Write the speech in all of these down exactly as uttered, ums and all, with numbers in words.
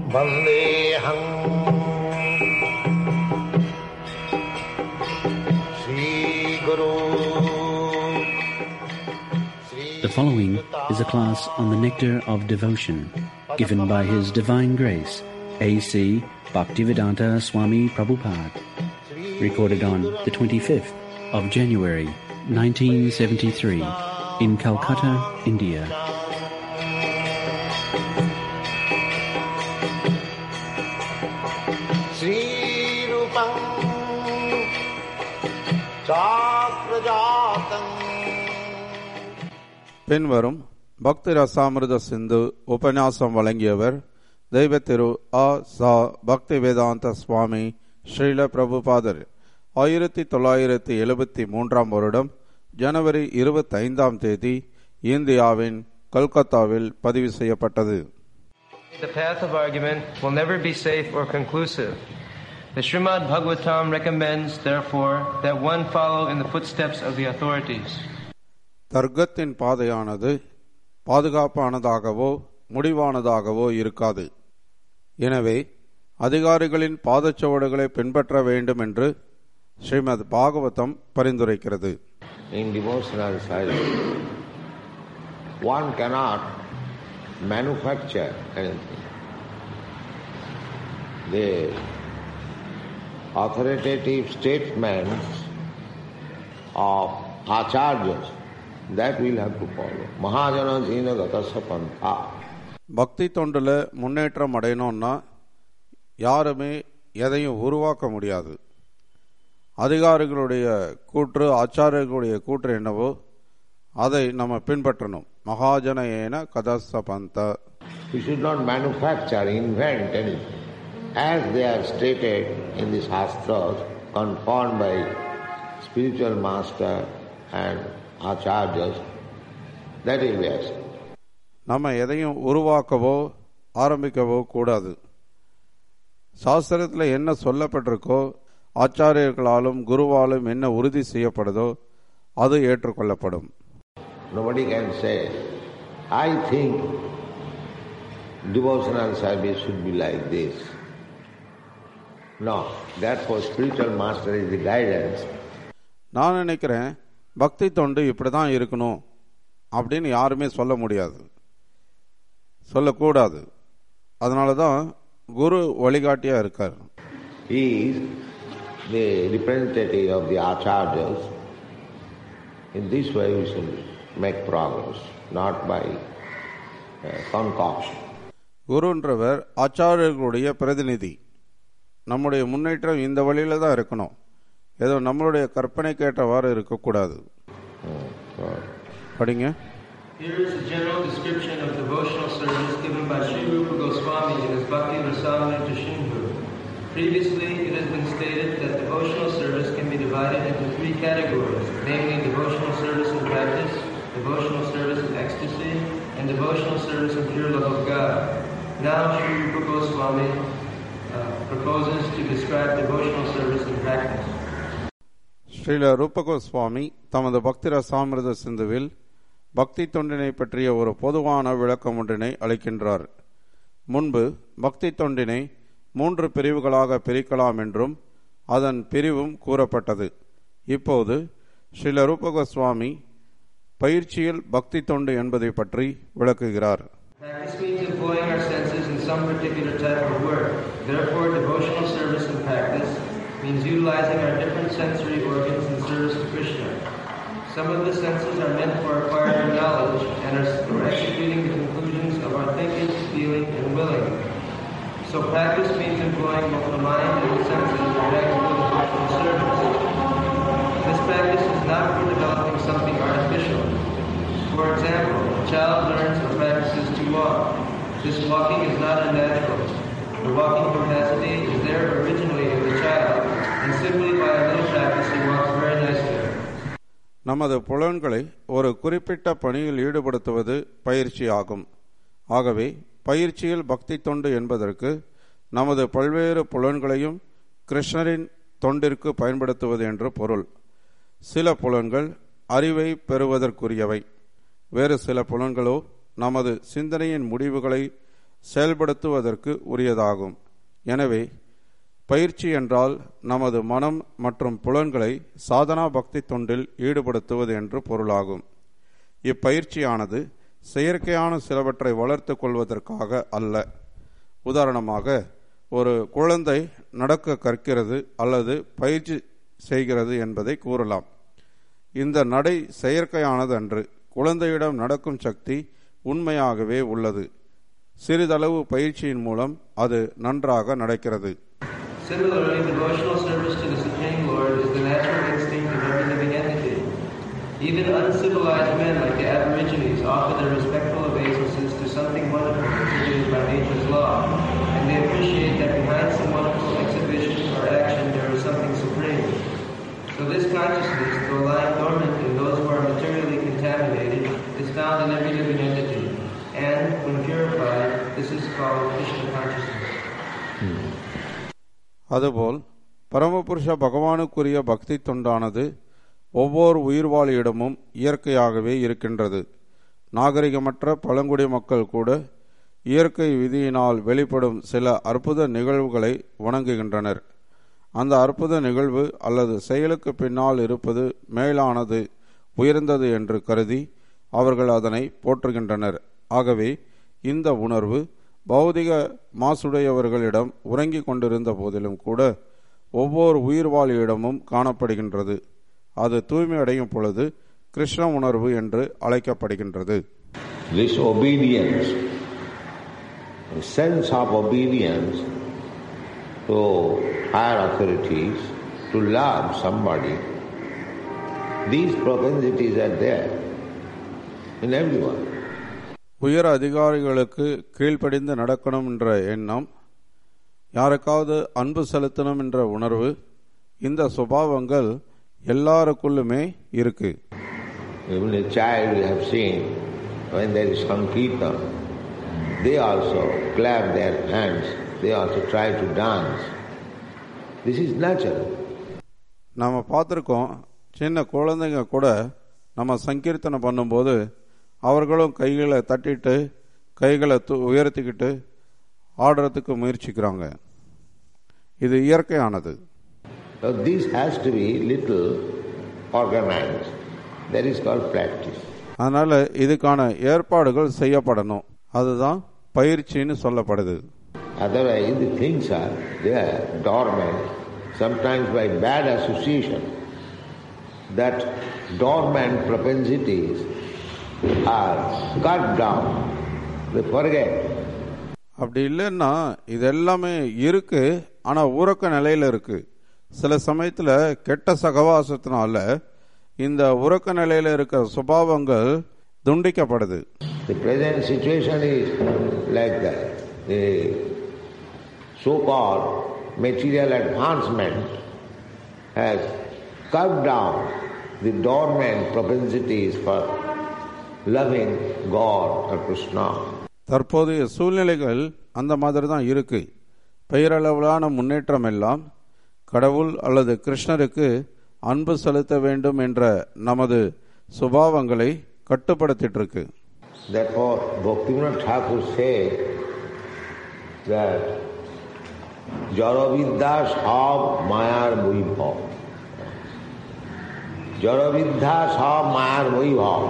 Vandeham Sri Guru. The following is a class on the Nectar of Devotion, given by His Divine Grace, A C Bhaktivedanta Swami Prabhupada, recorded on the twenty-fifth of January, nineteen seventy-three, in Calcutta, India. பின்வரும் பக்தி ரசாமிருத சிந்து உபன்யாசம் வழங்கியவர் தெய்வ திரு ஆ சா பக்தி வேதாந்த சுவாமி ஸ்ரீல பிரபுபாதர். ஆயிரத்தி தொள்ளாயிரத்தி எழுபத்தி மூன்றாம் வருடம் ஜனவரி இருபத்தி ஐந்தாம் தேதி இந்தியாவின் கல்கத்தாவில் பதிவு செய்யப்பட்டது. The path of argument will never be safe or conclusive. The Srimad Bhagavatam recommends, therefore, that one follow in the footsteps of the authorities. தர்க்கத்தின் பாதையானது பாதுகாப்பானதாகவோ முடிவானதாகவோ இருக்காது. எனவே அதிகாரிகளின் பாதச்சுவடுகளை பின்பற்ற வேண்டும் என்று ஸ்ரீமத் பாகவதம் பரிந்துரைக்கிறது. In devotional service, one cannot manufacture anything. The authoritative statements of acharyas, that we'll have to follow. Mahajana jina gatasya pantha. பக்தி தொண்டுல முன்னேற்றம் அடையணும்னா யாருமே எதையும் உருவாக்க முடியாது. அதிகாரிகளுடைய கூற்று, ஆச்சாரியர்களுடைய கூற்று என்னவோ அதை நம்ம பின்பற்றணும். மகாஜன ஏன கதஸ்த பந்த. We should not manufacture, invent anything. As they are stated in the Shastras, confirmed by spiritual master and acharyas, that is yes. நம்ம எதையும் உருவாக்கவோ ஆரம்பிக்கவோ கூடாது. சாஸ்திரத்தில் என்ன சொல்லப்பட்டிருக்கோ, ஆச்சாரியர்களாலும் குருவாலும் என்ன உறுதி செய்யப்படுதோ அது ஏற்றுக்கொள்ளப்படும். Nobody can say, I think devotional service should be like this. No, therefore spiritual master is the guidance. நான் நினைக்கிறேன் பக்தி தொண்டு இப்படிதான் இருக்கணும் அப்படின்னு யாருமே சொல்ல முடியாது, சொல்லக்கூடாது. அதனால தான் குரு வழிகாட்டியா இருக்கார். He is the representative of the acharyas. In this way we should make progress, not by uh, concoction. குருன்றவர் ஆச்சாரியர்களுடைய பிரதிநிதி. நம்முடைய முன்னேற்றம் இந்த வழியில தான் இருக்கணும், ஏதோ நம்மளுடைய கற்பனைக்கு ஏற்றவாறு இருக்கக்கூடாது. படிங்க. Here is a general description of devotional service given by Sri Rupa Goswami in his Bhakti Rasamrita Sindhu. Previously, it has been stated that devotional service can be divided into three categories, namely devotional service in practice, devotional service in ecstasy, and devotional service in pure love of God. Now, Sri Rupa Goswami uh, proposes to describe devotional service in practice. Srila ரூப கோஸ்வாமி தமது பக்தி ரசாமிருத சிந்துவில் பக்தி தொண்டினை பற்றிய ஒரு பொதுவான விளக்கம் ஒன்றினை அளிக்கின்றார். முன்பு பக்தி தொண்டினை மூன்று பிரிவுகளாக பிரிக்கலாம் என்றும் அதன் பிரிவும் கூறப்பட்டது. இப்போது ஸ்ரீல ரூப கோஸ்வாமி பயிற்சியில் பக்தி தொண்டு என்பதை பற்றி விளக்குகிறார். Practice means employing our senses in some particular type of work. Therefore, devotional service in practice means utilizing our different sensory organs in service to Krishna. Some of the senses are meant for acquiring knowledge and are for executing the conclusions of our thinking, feeling, and willing. So practice means employing both the mind and the senses in practical devotional service. This practice is not for developing something artificial. For example, a child learns or practices to walk. This walking is not unnatural. The walking capacity is there originally in the child, and simply by a little practice he walks very nicely. நமது புலன்களை ஒரு குறிப்பிட்ட பணியில் ஈடுபடுத்துவது பயிற்சி ஆகும். ஆகவே பயிற்சியில் பக்தி தொண்டு என்பதற்கு நமது பல்வேறு புலன்களையும் கிருஷ்ணரின் தொண்டிற்கு பயன்படுத்துவது என்று பொருள். சில புலன்கள் அறிவை பெறுவதற்குரியவை, வேறு சில புலன்களோ நமது சிந்தனையின் முடிவுகளை செயல்படுத்துவதற்கு உரியதாகும். எனவே பயிற்சி என்றால் நமது மனம் மற்றும் புலன்களை சாதனா பக்தி தொண்டில் ஈடுபடுத்துவது என்று பொருளாகும். இப்பயிற்சியானது செயற்கையான சிலவற்றை வளர்த்து கொள்வதற்காக அல்ல. உதாரணமாக, ஒரு குழந்தை நடக்க கற்கிறது அல்லது பயிற்சி செய்கிறது என்பதை கூறலாம். இந்த நடை செயற்கையானது அன்று. குழந்தையிடம் நடக்கும் சக்தி உண்மையாகவே உள்ளது. சிறிதளவு பயிற்சியின் மூலம் அது நன்றாக நடக்கிறது. Similarly, devotional service to the Supreme Lord is the natural instinct of every living entity. Even uncivilized men like the Aborigines offer their respectful obeisances to something wonderful contributed by nature's law, and they appreciate that behind some wonderful exhibition or action there is something supreme. So this consciousness, though lying dormant in those who are materially contaminated, is found in every living entity, and when purified, this is called Krishna consciousness. Hmm. அதுபோல் பரமபுருஷ பகவானுக்குரிய பக்தி தொண்டானது ஒவ்வொரு உயிர்வாழியிடமும் இயற்கையாகவே இருக்கின்றது. நாகரிகமற்ற பழங்குடி மக்கள் கூட இயற்கை விதியினால் வெளிப்படும் சில அற்புத நிகழ்வுகளை வணங்குகின்றனர். அந்த அற்புத நிகழ்வு அல்லது செயலுக்கு பின்னால் இருப்பது மேலானது, உயர்ந்தது என்று கருதி அவர்கள் அதனை போற்றுகின்றனர். ஆகவே இந்த உணர்வு பௌதிக மாசுடையவர்களிடம் உறங்கிக் கொண்டிருந்த போதிலும் கூட ஒவ்வொரு உயிர்வாழியிடமும் காணப்படுகின்றது. அது தூய்மை அடையும் பொழுது கிருஷ்ண உணர்வு என்று அழைக்கப்படுகின்றது. This obedience, sense of obedience to higher authorities, to love somebody, these propensities are there in everyone. உயர் அதிகாரிகளுக்கு கீழ்ப்படிந்து நடக்கணும் என்ற எண்ணம், யாருக்காவது அன்பு செலுத்தணும் என்ற உணர்வு, இந்த சுபாவங்கள் எல்லாருக்குள்ளுமே இருக்கு. Even a child we have seen, when there is Sankirtan, they also clap their hands, they also try to dance. This is natural. நாம பார்த்திருக்கோம், சின்ன குழந்தைங்க கூட நம்ம சங்கீர்த்தனை பண்ணும்போது அவர்களும் கைகளை தட்டிட்டு கைகளை உயர்த்திக்கிட்டு ஆடுறதுக்கு முயற்சிக்கிறாங்க. இது இயற்கையானது. So this has to be little organized. That is called practice. அதனால இதுக்கான ஏற்பாடுகள் செய்யப்படணும். அதுதான் பயிற்சின்னு சொல்லப்படுது. Otherwise the things are there dormant, sometimes by bad association. That dormant propensities are cut down. They forget. அப்படி இல்லைன்னா இது எல்லாமே இருக்கு, ஆனா ஊரக்க நிலையில இருக்கு. சில சமயத்துல கெட்ட சகவாசத்தினால இந்த உறக்க நிலையில இருக்கிற சுபாவங்கள் துண்டிக்கப்படுது. The present situation is like that. The so-called material advancement has cut down the dormant propensities for loving God or Krishna. தற்போதைய சூழ்நிலைகள் அந்த மாதிரி தான் இருக்கு. பெயரளவிலான முன்னேற்றம் எல்லாம் கடவுள் அல்லது கிருஷ்ணருக்கு அன்பு செலுத்த வேண்டும் என்ற நமது சுபாவங்களை கட்டுப்படுத்திட்டு இருக்கு. Therefore, Bhaktivinoda Thakur said that Jaravidya sab mayar vaibhav. Jaravidya sab mayar vaibhav.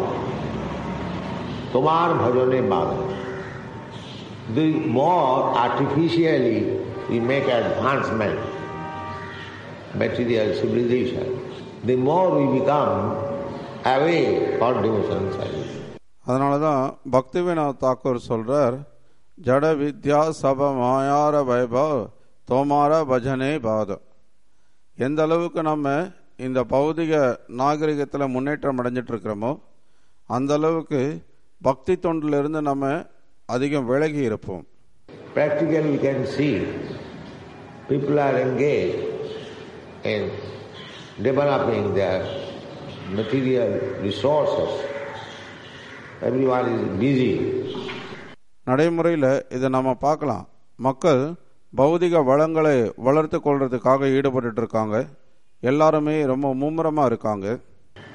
Tomar bhajane bhagavad. The more artificially we make advancement, material civilization, the more we become away for devotion service. அதனாலதான் பக்திவினோத் தாக்கூர் சொல்றார், ஜட வித்யா சப மாயார வைபவ் தோமார பஜனே பாத. எந்த அளவுக்கு நம்ம இந்த பௌதிக நாகரிகத்தில் முன்னேற்றம் அடைஞ்சிட்டு இருக்கிறோமோ அந்த அளவுக்கு பக்தி தொண்டிலிருந்து நம்ம அதிகம் விலகி இருப்போம். Practically we can see people are engaged in developing their material resources. Everyone is busy. நடைமுறையில் இதை நம்ம பார்க்கலாம். மக்கள் பௌதிக வளங்களை வளர்த்து கொள்றதுக்காக ஈடுபட்டு இருக்காங்க. எல்லாருமே ரொம்ப மும்முரமா இருக்காங்க.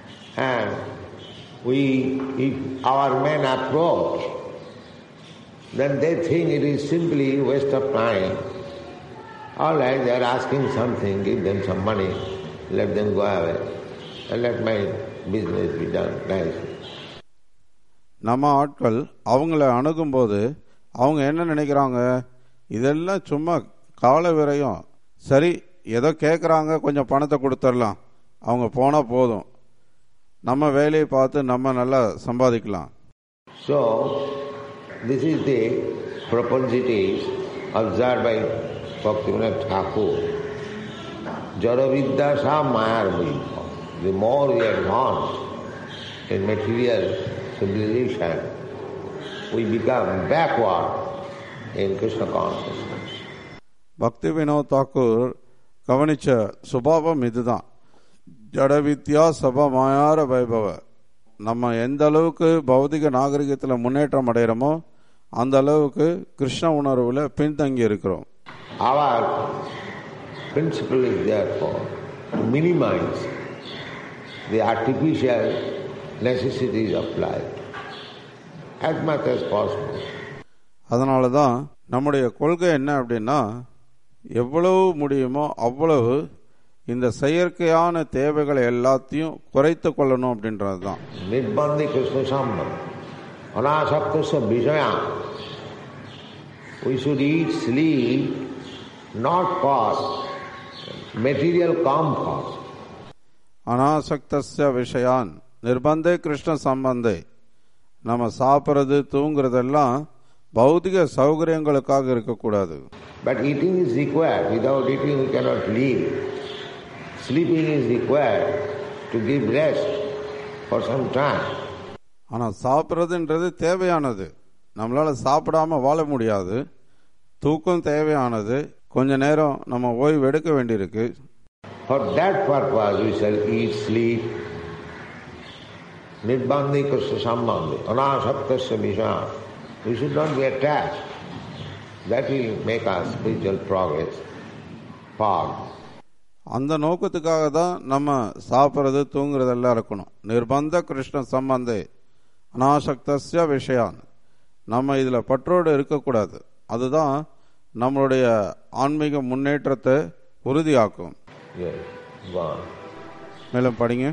And we, if our men approach then they think it is simply waste of time. All right, they are asking something, give them some money, let them go away, and let my business be done nicely. நம்ம ஆட்கள் அவங்கள அணுகும்போது அவங்க என்ன நினைக்கிறாங்க, இதெல்லாம் சும்மா கால விரயம், சரி ஏதோ கேட்குறாங்க, கொஞ்சம் பணத்தை கொடுத்துடலாம், அவங்க போனால் போதும், நம்ம வேலையை பார்த்து நம்ம நல்லா சம்பாதிக்கலாம். So, this is the propensities observed by Bhaktivinoda Thakur. Jaravidya sa mayar bhujya. The more we advance in material civilization, we become backward in Krishna consciousness. பக்தி வினோத் தாக்கூர் கவனிச்ச சுபாவம் இதுதான். ஜடவித்யா சபா மாயார வைபவ. நம்ம எந்த அளவுக்கு பௌதிக நாகரிகத்தில் முன்னேற்றம் அடைகிறோமோ அந்த அளவுக்கு கிருஷ்ண உணர்வுல பின்தங்கி இருக்கிறோம். Our principle is therefore to minimize the artificial necessities of life as much as possible. அதனால தான் நம்முடைய கொள்கை என்ன அப்படின்னா, எவ்வளவு முடியுமோ அவ்வளவு இந்த செயற்கையான தேவைகளை எல்லாத்தையும் குறைத்து கொள்ளணும் அப்படின்றது தான். நிர்பந்தி கிருஷ்ண சம்பந்தம் அனாசக்தஸ்ய விஷயம். We should eat, sleep, not for material comfort. அனாசக்தஸ்ய விஷயான் நிர்பந்தே Krishna சம்பந்தே. நம்ம சாப்பிட்றது தூங்குறதெல்லாம் பௌதிக சௌகரியங்களுக்காக இருக்கக்கூடாது. But eating is required. Without eating we cannot live. Sleeping is required to give rest for some time. ஆனால் சாப்பிட்றதுன்றது தேவையானது, நம்மளால சாப்பிடாம வாழ முடியாது. தூக்கம் தேவையானது, கொஞ்ச நேரம் நம்ம ஓய்வு எடுக்க வேண்டியிருக்கு. For that purpose we shall eat, sleep. Nirbandhi krishna sambandhi anasaktasya visham. We should not be attached. That will make our spiritual progress far. அந்த நோக்கத்துக்காக தான் நம்ம சாப்பிட்றது தூங்குறதெல்லாம் இருக்கணும். நிர்பந்த கிருஷ்ண சம்பந்தே அனாசக்தஸ்ய விஷயான். நம்ம இதில் பற்றோடு இருக்கக்கூடாது. அதுதான் நம்மளுடைய ஆன்மீக முன்னேற்றத்தை உறுதியாக்கும். மேலும் படிங்க.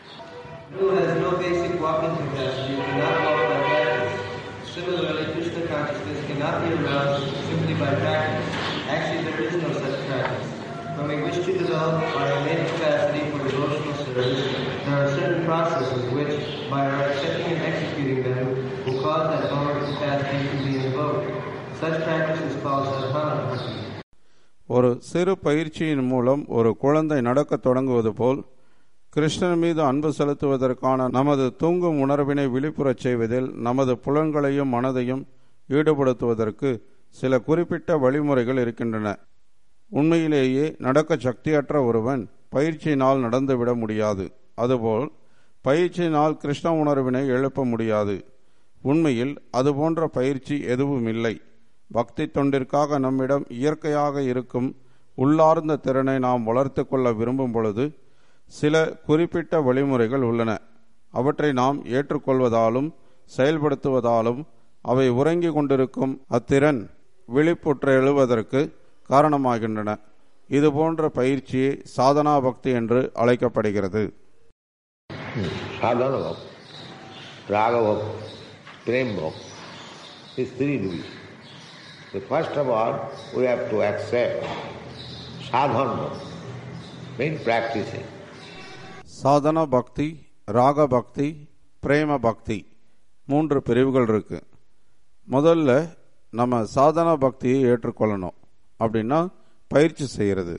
Similarly, Krishna consciousness cannot be aroused simply by practice. Actually, there is no such practice. When we wish to develop our innate capacity for devotional service, there are certain processes which, by our accepting and executing them, will cause that dormant capacity to be invoked. Such practice is called sadhana bhakti. ஒரு சிறு பயிற்சியின் மூலம் ஒரு குழந்தை நடக்க தொடங்குவது போல் கிருஷ்ணன் மீது அன்பு செலுத்துவதற்கான நமது தூங்கும் உணர்வினை விழிப்புறச் செய்வதில் நமது புலன்களையும் மனதையும் ஈடுபடுத்துவதற்கு சில குறிப்பிட்ட வழிமுறைகள் இருக்கின்றன. உண்மையிலேயே நடக்க சக்தியற்ற ஒருவன் பயிற்சியினால் நடந்துவிட முடியாது. அதுபோல் பயிற்சியினால் கிருஷ்ண உணர்வினை எழுப்ப முடியாது. உண்மையில் அதுபோன்ற பயிற்சி எதுவும் இல்லை. பக்தி தொண்டிற்காக நம்மிடம் இயற்கையாக இருக்கும் உள்ளார்ந்த திறனை நாம் வளர்த்து கொள்ள விரும்பும் பொழுது சில குறிப்பிட்ட வழிமுறைகள் உள்ளன. அவற்றை நாம் ஏற்றுக்கொள்வதாலும் செயல்படுத்துவதாலும் அவை உறங்கி கொண்டிருக்கும் அத்திறன் விழிப்புற்று எழுவதற்கு காரணமாகின்றன. இதுபோன்ற பயிற்சியே சாதனா பக்தி என்று அழைக்கப்படுகிறது. Sadhana bhakti, raga bhakti, prem bhakti, these three divisions. So first of all, we have to accept sadhana bhakti, means practicing. சாதன பக்தி, ராக பக்தி, பிரேம பக்தி, மூன்று பிரிவுகள் இருக்கு. முதல்ல நம்ம சாதன பக்தியை ஏற்றுக்கொள்ளணும். அப்படின்னா பயிற்சி செய்யறது.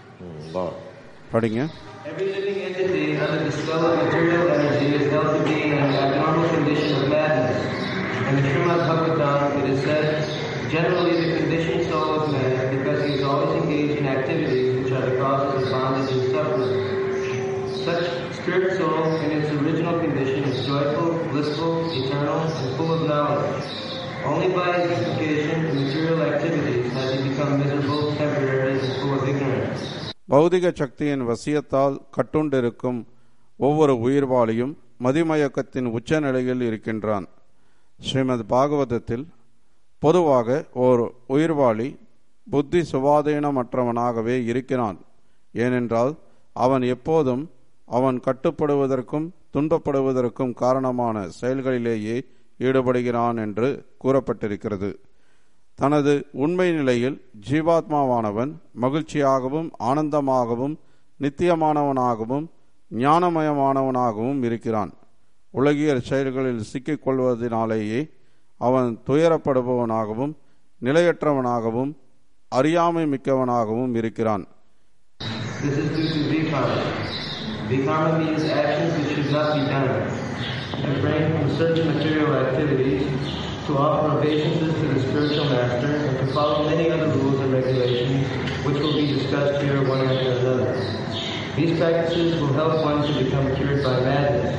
படிங்க. Every living entity under the spell of material energy is held to be in an abnormal condition of madness. In the Srimad Bhagavatam it is said, generally the conditioned soul is mad because he is always engaged in activities which are the causes of bondage and suffering. Such spirit soul in its original condition is joyful, blissful, eternal, and full of knowledge. Only by his implication in material activities has he become miserable, temporary, and full of ignorance. பௌதிக சக்தியின் வசியத்தால் கட்டுண்டிருக்கும் ஒவ்வொரு உயிர்வாளியும் மதிமயக்கத்தின் உச்ச நிலையில் இருக்கின்றான். ஸ்ரீமத் பாகவதத்தில் பொதுவாக ஓர் உயிர்வாளி புத்தி சுவாதீனமற்றவனாகவே இருக்கிறான். ஏனென்றால் அவன் எப்போதும் அவன் கட்டுப்படுவதற்கும் துன்பப்படுவதற்கும் காரணமான செயல்களிலேயே ஈடுபடுகிறான் என்று கூறப்பட்டிருக்கிறது. தனது உண்மை நிலையில் ஜீவாத்மாவானவன் மகிழ்ச்சியாகவும் ஆனந்தமாகவும் நித்தியமானவனாகவும் ஞானமயமானவனாகவும் இருக்கிறான். உலகியல் செயல்களில் சிக்கிக் கொள்வதனாலேயே அவன் துயரப்படுபவனாகவும் நிலையற்றவனாகவும் அறியாமை மிக்கவனாகவும் இருக்கிறான். This is due to vikarma. Vikarma means actions which should not be done. To refrain from certain material activities, to offer obeisances to the spiritual master, and to follow many other rules and regulations which will be discussed here one after another. These practices will help one to become cured by madness.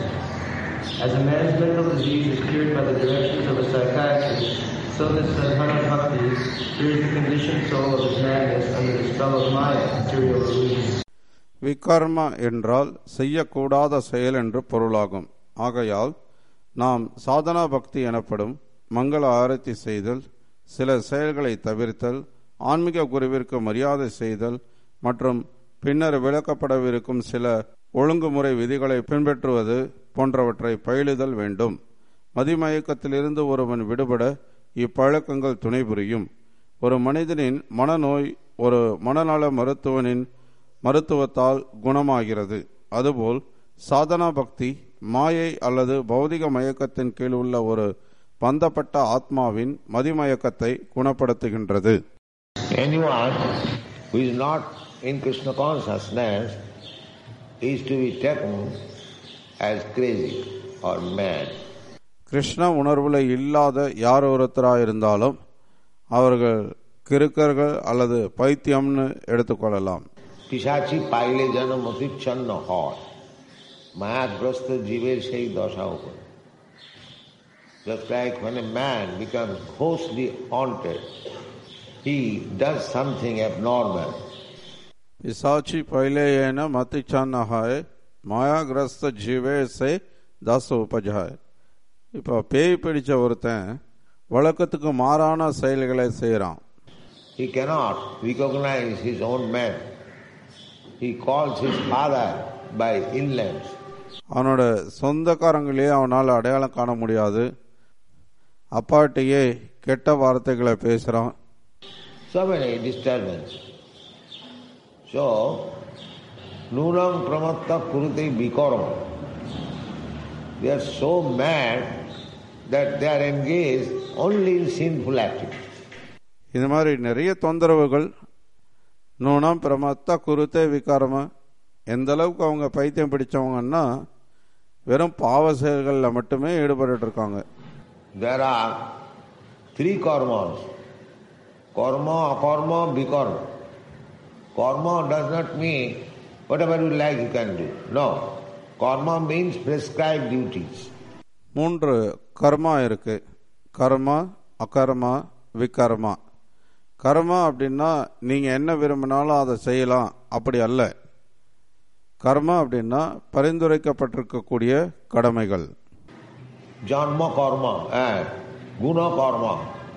As a man's mental disease is cured by the directions of a psychiatrist, so this sadhana bhakti cures the conditioned soul of his madness under the spell of Maya, material illusions. விகர்மா என்றால் செய்யக்கூடாத செயல் என்று பொருளாகும். ஆகையால் நாம் சாதனா பக்தி எனப்படும் மங்கள ஆரத்தி செய்தல், சில செயல்களை தவிர்த்தல், ஆன்மீக குருவிற்கு மரியாதை செய்தல் மற்றும் பின்னர் விளக்கப்படவிருக்கும் சில ஒழுங்குமுறை விதிகளை பின்பற்றுவது போன்றவற்றை பயிலுதல் வேண்டும். மதிமயக்கத்திலிருந்து ஒருவன் விடுபட இப்பழக்கங்கள் துணை புரியும். ஒரு மனிதனின் மனநோய் ஒரு மனநல மருத்துவனின் மருத்துவத்தால் குணமாகிறது. அதுபோல் சாதனா பக்தி மாயை அல்லது பௌதிக மயக்கத்தின் கீழ் உள்ள ஒரு பந்தப்பட்ட ஆத்மாவின் மதிமயக்கத்தை குணப்படுத்துகின்றது. Anyone who is not in Krishna consciousness is to be taken as crazy or mad. Krishna உணர்வுல இல்லாத யார் ஒருத்தராயிருந்தாலும் அவர்கள் கிறுக்கர்கள் அல்லது பைத்தியம்னு எடுத்துக்கொள்ளலாம். পিশাচি পাইলে যেন মতিচ্ছন্ন হয়, মায়াগ্রস্ত জীবের সেই দশা উপর। Just like when a man becomes ghostly haunted, he does something abnormal. पिशाची पहले ये न मतिच्छन्न है, மாயாகிரஸ்த ஜீவே சே தச உபஜாய். இப்போ பேய் பிடிச்ச ஒருத்தன் வழக்கத்துக்கு மாறான செயல்களை செய்கிறான். He cannot recognize his own man. He calls his father by ill names. அவனோட சொந்தக்காரங்களே அவனால் அடையாளம் காண முடியாது. அப்பாட்டியே கெட்ட வார்த்தைகளை பேசுறான். So many disturbance. So, nunam pramatta kurute vikarma. They are so mad that they are engaged only in sinful activities. இது மாதிரி நிறைய தொந்தரவுகள். நூனம் பிரமத்த குருத்தே விகாரம. எந்த அளவுக்கு அவங்க பைத்தியம் பிடிச்சவங்கன்னா வெறும் பாவ செயல்களில் மட்டுமே ஈடுபட்டு இருக்காங்க. There are three karmas: karma, akarma, vikarma. Karma does not mean whatever you like you can do. No. Karma means prescribed duties. மூன்று கர்மா இருக்கு. கர்மா, அகர்மா, விகர்மா. கர்மா அப்படின்னா நீங்க என்ன விரும்பினாலும் அதை செய்யலாம், அப்படி அல்ல. கர்மா அப்படின்னா பரிந்துரைக்கப்பட்டிருக்கக்கூடிய கடமைகள். Janma karma and guna karma.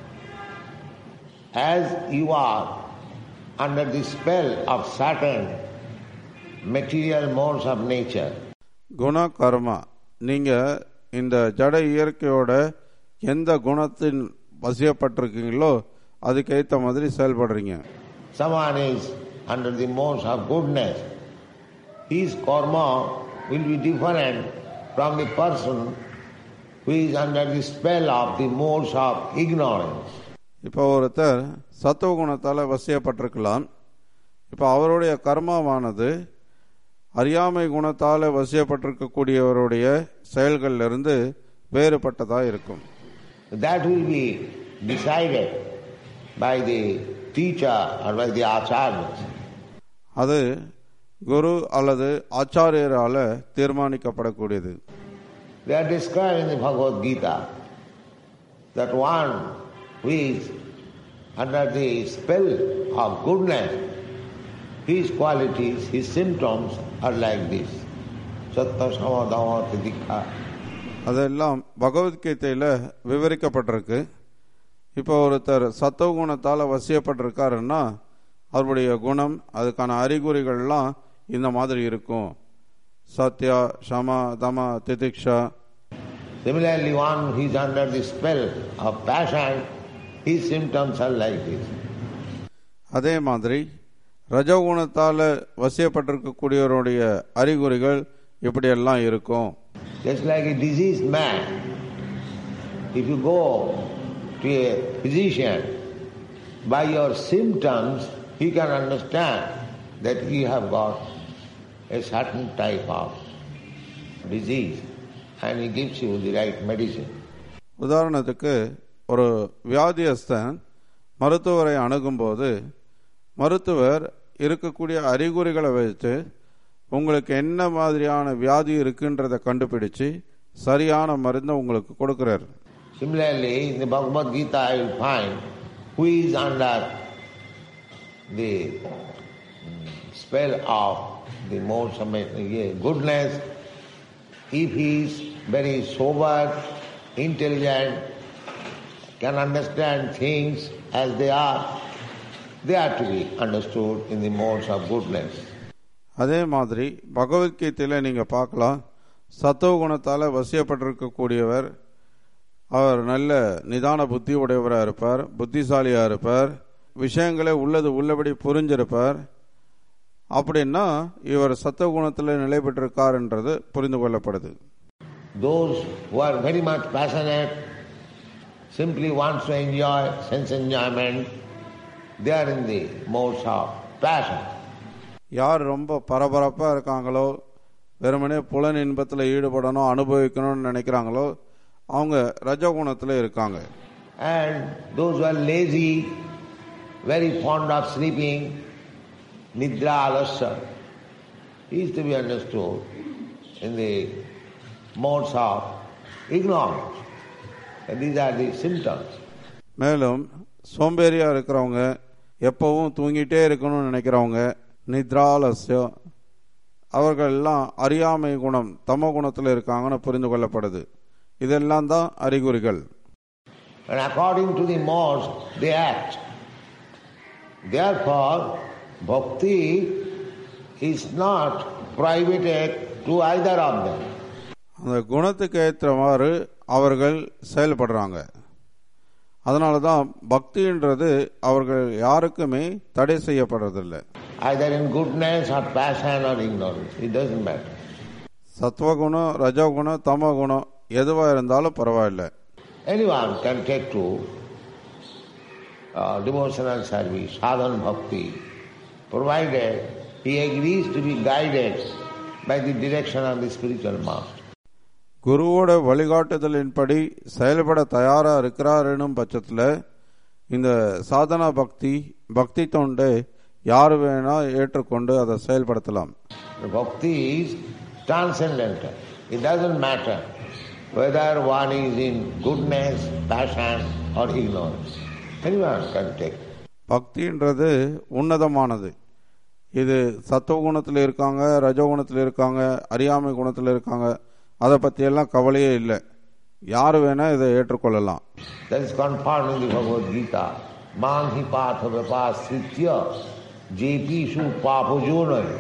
As you are under the spell of certain material modes of nature. குண கர்மா, நீங்க இந்த ஜட இயற்கையோட எந்த குணத்தின் வசியப்பட்டிருக்கீங்களோ அதுக்கேற்ற மாதிரி செயல்படுறீங்க. Someone is under the modes of goodness. His karma will be different from the person who is under the spell of the modes of ignorance. இப்போ ஒருத்தர் சத்துவ குணத்தால் வசியப்பட்டிருக்கலாம். இப்போ அவருடைய கர்மாவானது அறியாமை குணத்தால் வசியப்பட்டிருக்கக்கூடியவருடைய செயல்களிலிருந்து வேறுபட்டதாக இருக்கும். That will be decided by the teacher or by the acharyas. அது குரு அல்லது ஆச்சாரியரால தீர்மானிக்கப்படக்கூடியது. They are described in the Bhagavad Gita that one who is under the spell of goodness, his qualities, his symptoms are like this. Sattva samadhava tidikha. அதெல்லாம் பகவத்கீதையில் விவரிக்கப்பட்டிருக்கு. இப்போ ஒருத்தர் சத்துவ குணத்தால் வசியப்பட்டிருக்காருன்னா அவருடைய குணம் அதுக்கான அறிகுறிகள்லாம் இந்த மாதிரி இருக்கும். சத்யா, சமா, தமா, திதிக்ஷா. Similarly, one who is under the spell of passion, his symptoms are like this. அதே மாதிரி ரஜோகுணத்தால வசியப்பட்டிருக்கக்கூடியவருடைய அறிகுறிகள் இப்படியெல்லாம் இருக்கும். Just like a diseased man, if you go to a physician, by your symptoms he can understand that you have got a certain type of disease and he gives you the right medicine. உதாரணத்துக்கு ஒரு வியாதியஸ்தன் மருத்துவரை அணுகும்போது மருத்துவர் இருக்கக்கூடிய அறிகுறிகளை வைத்து உங்களுக்கு என்ன மாதிரியான வியாதி இருக்குன்றதை கண்டுபிடிச்சு சரியான மருந்தை உங்களுக்கு கொடுக்கிறார். Similarly, in the Bhagavad Gita I will find who is under the spell of the modes of goodness, if he is very sober, intelligent, can understand things as they are, they are to be understood in the modes of goodness. அதே மாதிரி பகவத்கீதையில நீங்க பார்க்கலாம், சத்துவ குணத்தால வசியப்பட்டிருக்கக்கூடியவர் அவர் நல்ல நிதான புத்தி உடையவராக இருப்பார், புத்திசாலியா இருப்பார், விஷயங்களை உள்ளது உள்ளபடி புரிஞ்சிருப்பார். அப்படின்னா இவர் சத்துவ குணத்தில் நிலை பெற்றிருக்கார் என்றது புரிந்து கொள்ளப்படுது. Those who are very much passionate, simply wants to enjoy sense enjoyment, they are in the modes of passion. யார் ரொம்ப பரபரப்பா இருக்காங்களோ, வெறுமனே புலன் இன்பத்தில் ஈடுபடணும், அனுபவிக்கணும்னு நினைக்கிறாங்களோ அவங்க ரஜகுணத்தில் இருக்காங்க. And those who are lazy, very fond of sleeping, nidra alasya, is to be understood in the modes of ignorance. And these are the symptoms. மேலும் சோம்பேறியா இருக்கிறவங்க, எப்பவும் தூங்கிட்டே இருக்கணும்னு நினைக்கிறவங்க, நித்ராலஸ்யம், அவர்கள் எல்லாம் அறியாமை குணம் தமோ குணத்தில் இருக்காங்கன்னு புரிந்து கொள்ளப்படுது. இதெல்லாம் தான் அறிகுறிகள். And according to the modes they act. Therefore, bhakti is not prohibited to either of them. அந்த குணத்துக்கு ஏற்றவாறு அவர்கள் செயல்படுறாங்க. அதனால தான் பக்தின்றது அவர்கள் யாருக்குமே தடை செய்யப்படுறதில்லை. Either in goodness or passion or ignorance, it doesn't matter. சத்வகுணம், ரஜோகுணம், தமோகுணம் எதுவா இருந்தாலும் பரவாயில்லை. Anyone can take to uh, devotional service, sadhana bhakti, provided he agrees to be guided by the direction of the spiritual master. குருவோட வழிகாட்டுதலின்படி செயல்பட தயாரா இருக்கிறார் எனும் பட்சத்தில் இந்த சாதனா பக்தி பக்தி தொண்டை யார் வேணா ஏற்றுக்கொண்டு அதை செயல்படுத்தலாம். Bhakti is transcendental. It doesn't matter whether one is in goodness, passion or ignorance. Anyone can take. பக்தின்றது உன்னதமானது. இது சத்துவ குணத்தில் இருக்காங்க, ரஜோகுணத்தில் இருக்காங்க, அறியாமை குணத்தில் இருக்காங்க, அதை பற்றி எல்லாம் கவலையே இல்லை. யார் வேணா இதை ஏற்றுக்கொள்ளலாம். That is confirmed in the Bhagavad Gita. Man hi patha vipasritya jepishu papajonaya.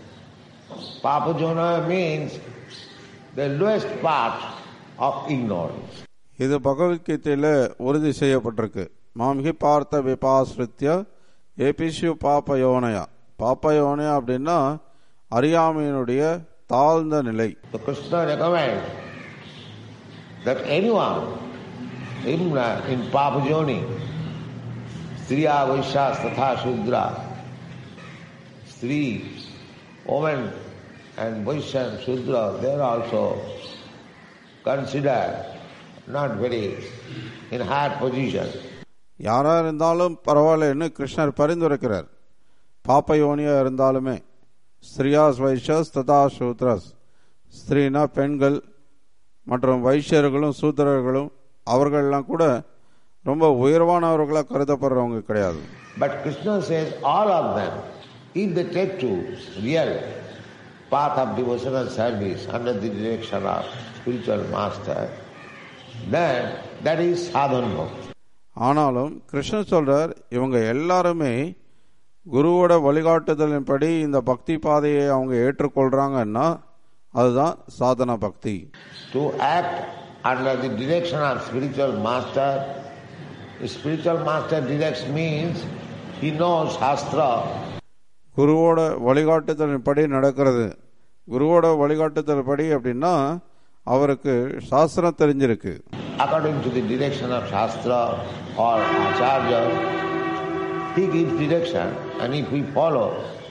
Papajonaya means the lowest part of ignorance. இது பகவத்கீதையில உறுதி செய்யப்பட்டிருக்கு. மாம்ஹி பார்த்த விபாஸ்ரித்ய ஏபிஷு பாப்பயோனயா. பாப்பயோனயா அப்படின்னா அறியாமையினுடைய தாழ்ந்த நிலை. So Krishna recommends that anyone even in papajoni, striya, vaishyas, tatha shudra, stri, women and vaishya and shudra, they are also considered not very in higher position. யாரா இருந்தாலும் பரவாயில்லன்னு கிருஷ்ணர் பரிந்துரைக்கிறார். பாப்பயோனியா இருந்தாலுமே ஸ்திரியாஸ் வைஷ்யஸ் ததா சூத்ரஸ், ஸ்திரீனா பெண்கள் மற்றும் வைஷ்யர்களும் சூத்திரர்களும் அவர்கள்லாம் கூட ரொம்ப உயர்வானவர்களாக கருதப்படுறவங்க கிடையாது. But Krishna says all of them, if they take to real path of devotional service under the direction of spiritual master, then that is sadhana bhakti. ஆனாலும் கிருஷ்ணர் சொல்றார், இவங்க எல்லாருமே குருவோட வழிகாட்டுதலின்படி இந்த பக்தி பாதையை அவங்க ஏற்றுக்கொள்றாங்கன்னா அதுதான் சாதனா பக்தி. To act under the direction of spiritual master, spiritual master directs means he knows Shastra. குருவோட வழிகாட்டுதலின்படி நடக்கிறது. குருவோட வழிகாட்டுதல்படி அப்படின்னா அவருக்கு சாஸ்திரம் தெரிஞ்சிருக்கு. According to the direction of Shastra or Acharya, he gives direction, and if we follow,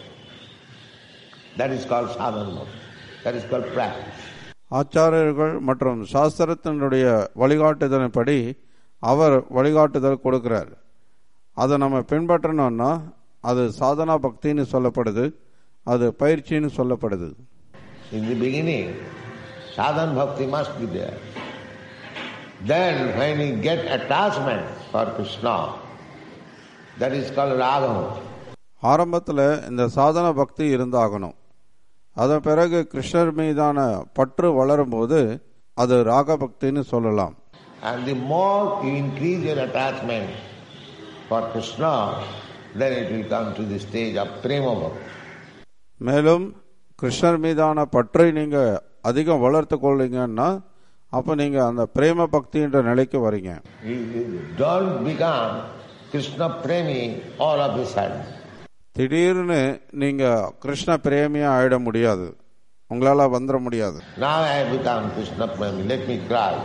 that is called sadhana, that is called practice. ஆச்சாரியர்கள் மற்றும் சாஸ்திரத்தினுடைய வழிகாட்டுதலின்படி அவர் வழிகாட்டுதல் கொடுக்கிறார். அதை நம்ம பின்பற்றணும்னா அது சாதனா பக்தின்னு சொல்லப்படுது, அது பயிற்சின்னு சொல்லப்படுது. In the beginning, sadhana bhakti must be there. Then when we get attachment for Krishna, that is called ragam. ஆரம்பத்தில் இந்த சாதன பக்தி இருந்தாகணும். அதன் பிறகு கிருஷ்ணர் மீதான பற்று வளரும் போது அது ராக பக்தின்னு சொல்லலாம். And the more you increase your attachment for Krishna, then it will come to the stage of prema bhakti. மேலும் கிருஷ்ணர் மீதான பற்றை நீங்க அதிகம் வளர்த்து கொள்ளுங்கன்னா அப்ப நீங்க அந்த பிரேம பக்தி என்ற நிலைக்கு வரீங்க. Don't become Krishna premi all of a sudden. திடீர்னு நீங்க கிருஷ்ண பிரேமியா ஆயிட முடியாது, உங்களால வந்துட முடியாது. Now I have become Krishna premi, let me cry.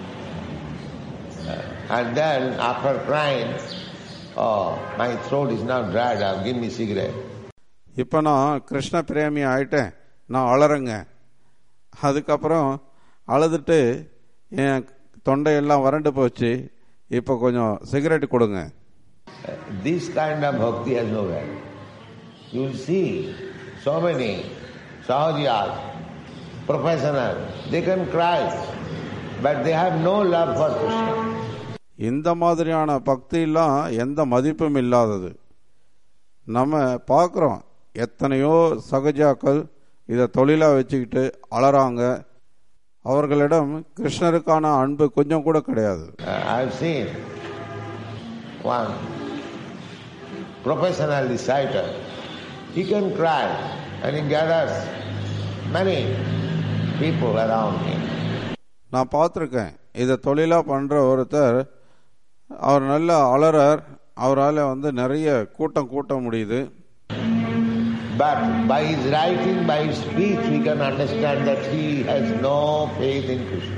And then after crying, oh, my throat is now dried up, give me cigarette. இப்ப நான் கிருஷ்ண பிரேமி ஆயிட்டேன், நான் அலறங்க. அதுக்கப்புறம் அழுதுட்டு என் தொண்டையெல்லாம் வறண்டு போச்சு, இப்போ கொஞ்சம் சிகரெட் கொடுங்க. This kind of bhakti has no value. You will see so many sahajiyas, professionals, they can cry, but they have no love for Krishna. இந்த மாதிரியான பக்தியெல்லாம் எந்த மதிப்பும் இல்லாதது. நம்ம பார்க்குறோம் எத்தனையோ சகஜாக்கள் இதை தொழிலா வச்சுக்கிட்டு அலறாங்க, அவர்களிடம் கிருஷ்ணருக்கான அன்பு கொஞ்சம் கூட கிடையாது. I have seen one professional reciter, he can cry and he gathers many people around him. நான் பார்த்துருக்கேன், இதை தொழிலா பண்ற ஒருத்தர், அவர் நல்ல அலறார், அவரால் வந்து நிறைய கூட்டம் கூட்ட முடியுது. But by his writing, by his speech, we can understand that he has no faith in Krishna.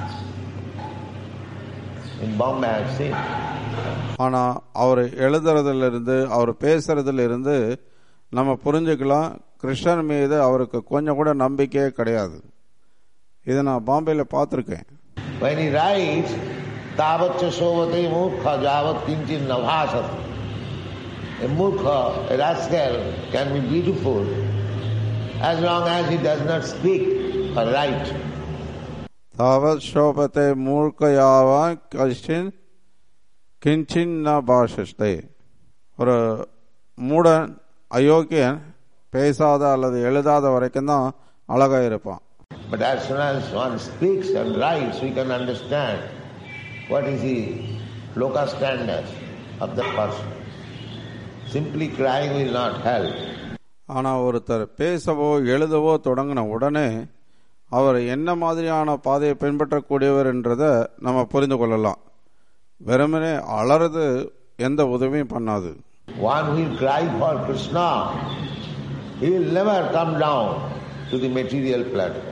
In Bombay, I have seen. ஆனா அவர் எழுதுறதுல இருந்து அவர் பேசுறதுல இருந்து நம்ம புரிஞ்சுக்கலாம், கிருஷ்ணன் மீது அவருக்கு கொஞ்சம் கூட நம்பிக்கையே கிடையாது. இதை நான் பாம்பேல பார்த்துருக்கேன். When he writes, Tavatcha sovate murkha javat kinchin navasat. A murkha, a rascal, can be beautiful as long as he does not speak or write. Tavat shobate murkayava kashin kinchin navashaste. ஒரு மூடன் அயோக்கியன் பேசாத அல்லது எழுதாத வரைக்கும் தான் அழகா இருப்பான். But as soon as one speaks and writes, we can understand what is the loka standard of the person. Simply crying will not help. ஆனா ஒருத்தர் பேசவோ எழுதவோ தொடங்கின உடனே அவர் என்ன மாதிரியான பாதையை பின்பற்றக்கூடியவர் என்றதை நம்ம புரிந்து கொள்ளலாம். வெறுமனே அலறது எந்த உதவியும் பண்ணாது. One who will cry for Krishna, he will never come down to the material platform.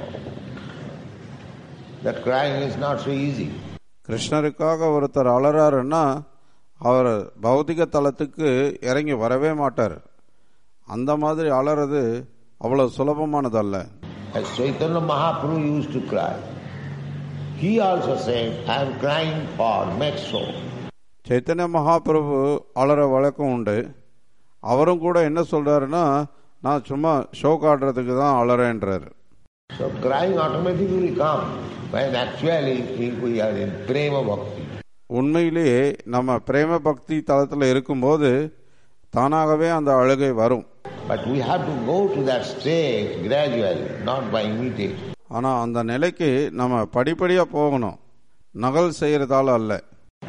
That crying is not so easy. கிருஷ்ணருக்காக ஒருத்தர் அலறாருன்னா அவர் பௌதிக தளத்துக்கு இறங்கி வரவே மாட்டார். அந்த மாதிரி அலறது அவ்வளவு சுலபமானதல்ல. As Chaitanya Mahaprabhu used to cry, he also said, I am crying for make so. Chaitanya Mahaprabhu அலற வழக்கம் உண்டு. அவரும் கூட என்ன சொல்றாருன்னா, நான் சும்மா ஷோ காட்டுறதுக்கு தான் அலறேன்றாரு. So crying automatically comes when actually we are in prema bhakti. உண்மையிலேயே நம்ம பிரேம பக்தி தளத்தில் இருக்கும்போது தானாகவே அந்த அழுகை வரும். But we have to go to that stage gradually, not by imitation. ஆனா அந்த நிலைக்கு நம்ம படிப்படியா போகணும், நகல் செய்யறதால அல்ல.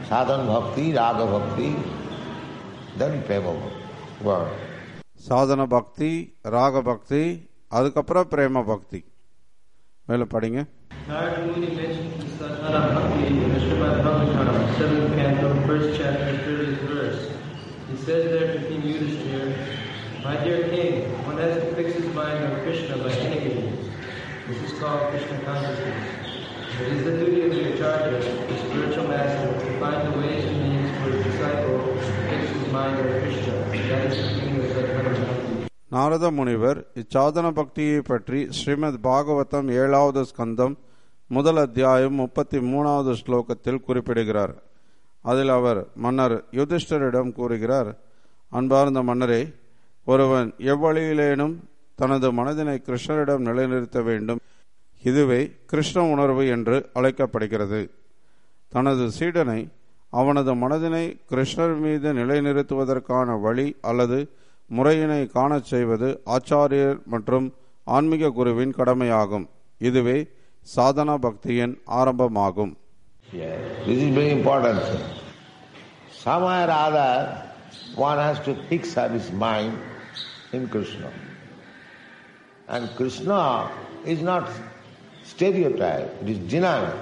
sadhana bhakti, raga bhakti, then prema bhakti. சாதன பக்தி, ராக பக்தி, அதுக்கப்புறம் பிரேம பக்தி. மேல படிங்க. Narada Muni mentioned the sadhana bhakti in the Srimad Bhagavatam, seventh canto, first chapter, thirtieth verse. He says there to King Yudhishthira, "My dear king, one has to fix his mind on Krishna by any means. This is called Krishna consciousness. It is the duty of the Acharya, the spiritual master, to find the ways and means for his disciple to fix his mind on Krishna. That is the meaning of sadhana bhakti." Narada முனிவர் இச்சாதன பக்தியை பற்றி ஸ்ரீமத் பாகவதம் ஏழாவது ஸ்கந்தம் முதல் அத்தியாயம் முப்பத்தி மூணாவது ஸ்லோகத்தில் குறிப்பிடுகிறார். அதில் அவர் மன்னர் யுதிஷ்டரிடம் கூறுகிறார், அன்பார்ந்த மன்னரே, ஒருவன் எவ்வழியிலேனும் தனது மனதினை கிருஷ்ணரிடம் நிலைநிறுத்த வேண்டும். இதுவே கிருஷ்ண உணர்வு என்று அழைக்கப்படுகிறது. தனது சீடனை அவனது மனதினை கிருஷ்ணர் மீது நிலைநிறுத்துவதற்கான வழி அல்லது முறையினை காணச் செய்வது ஆச்சாரியர் மற்றும் ஆன்மீக குருவின் கடமையாகும். இதுவே சாதனா பக்தியின் ஆரம்பமாகும். Yeah, this is very important thing. Somewhere or other, one has to fix his mind in Krishna. And Krishna is not stereotype, it is dynamic.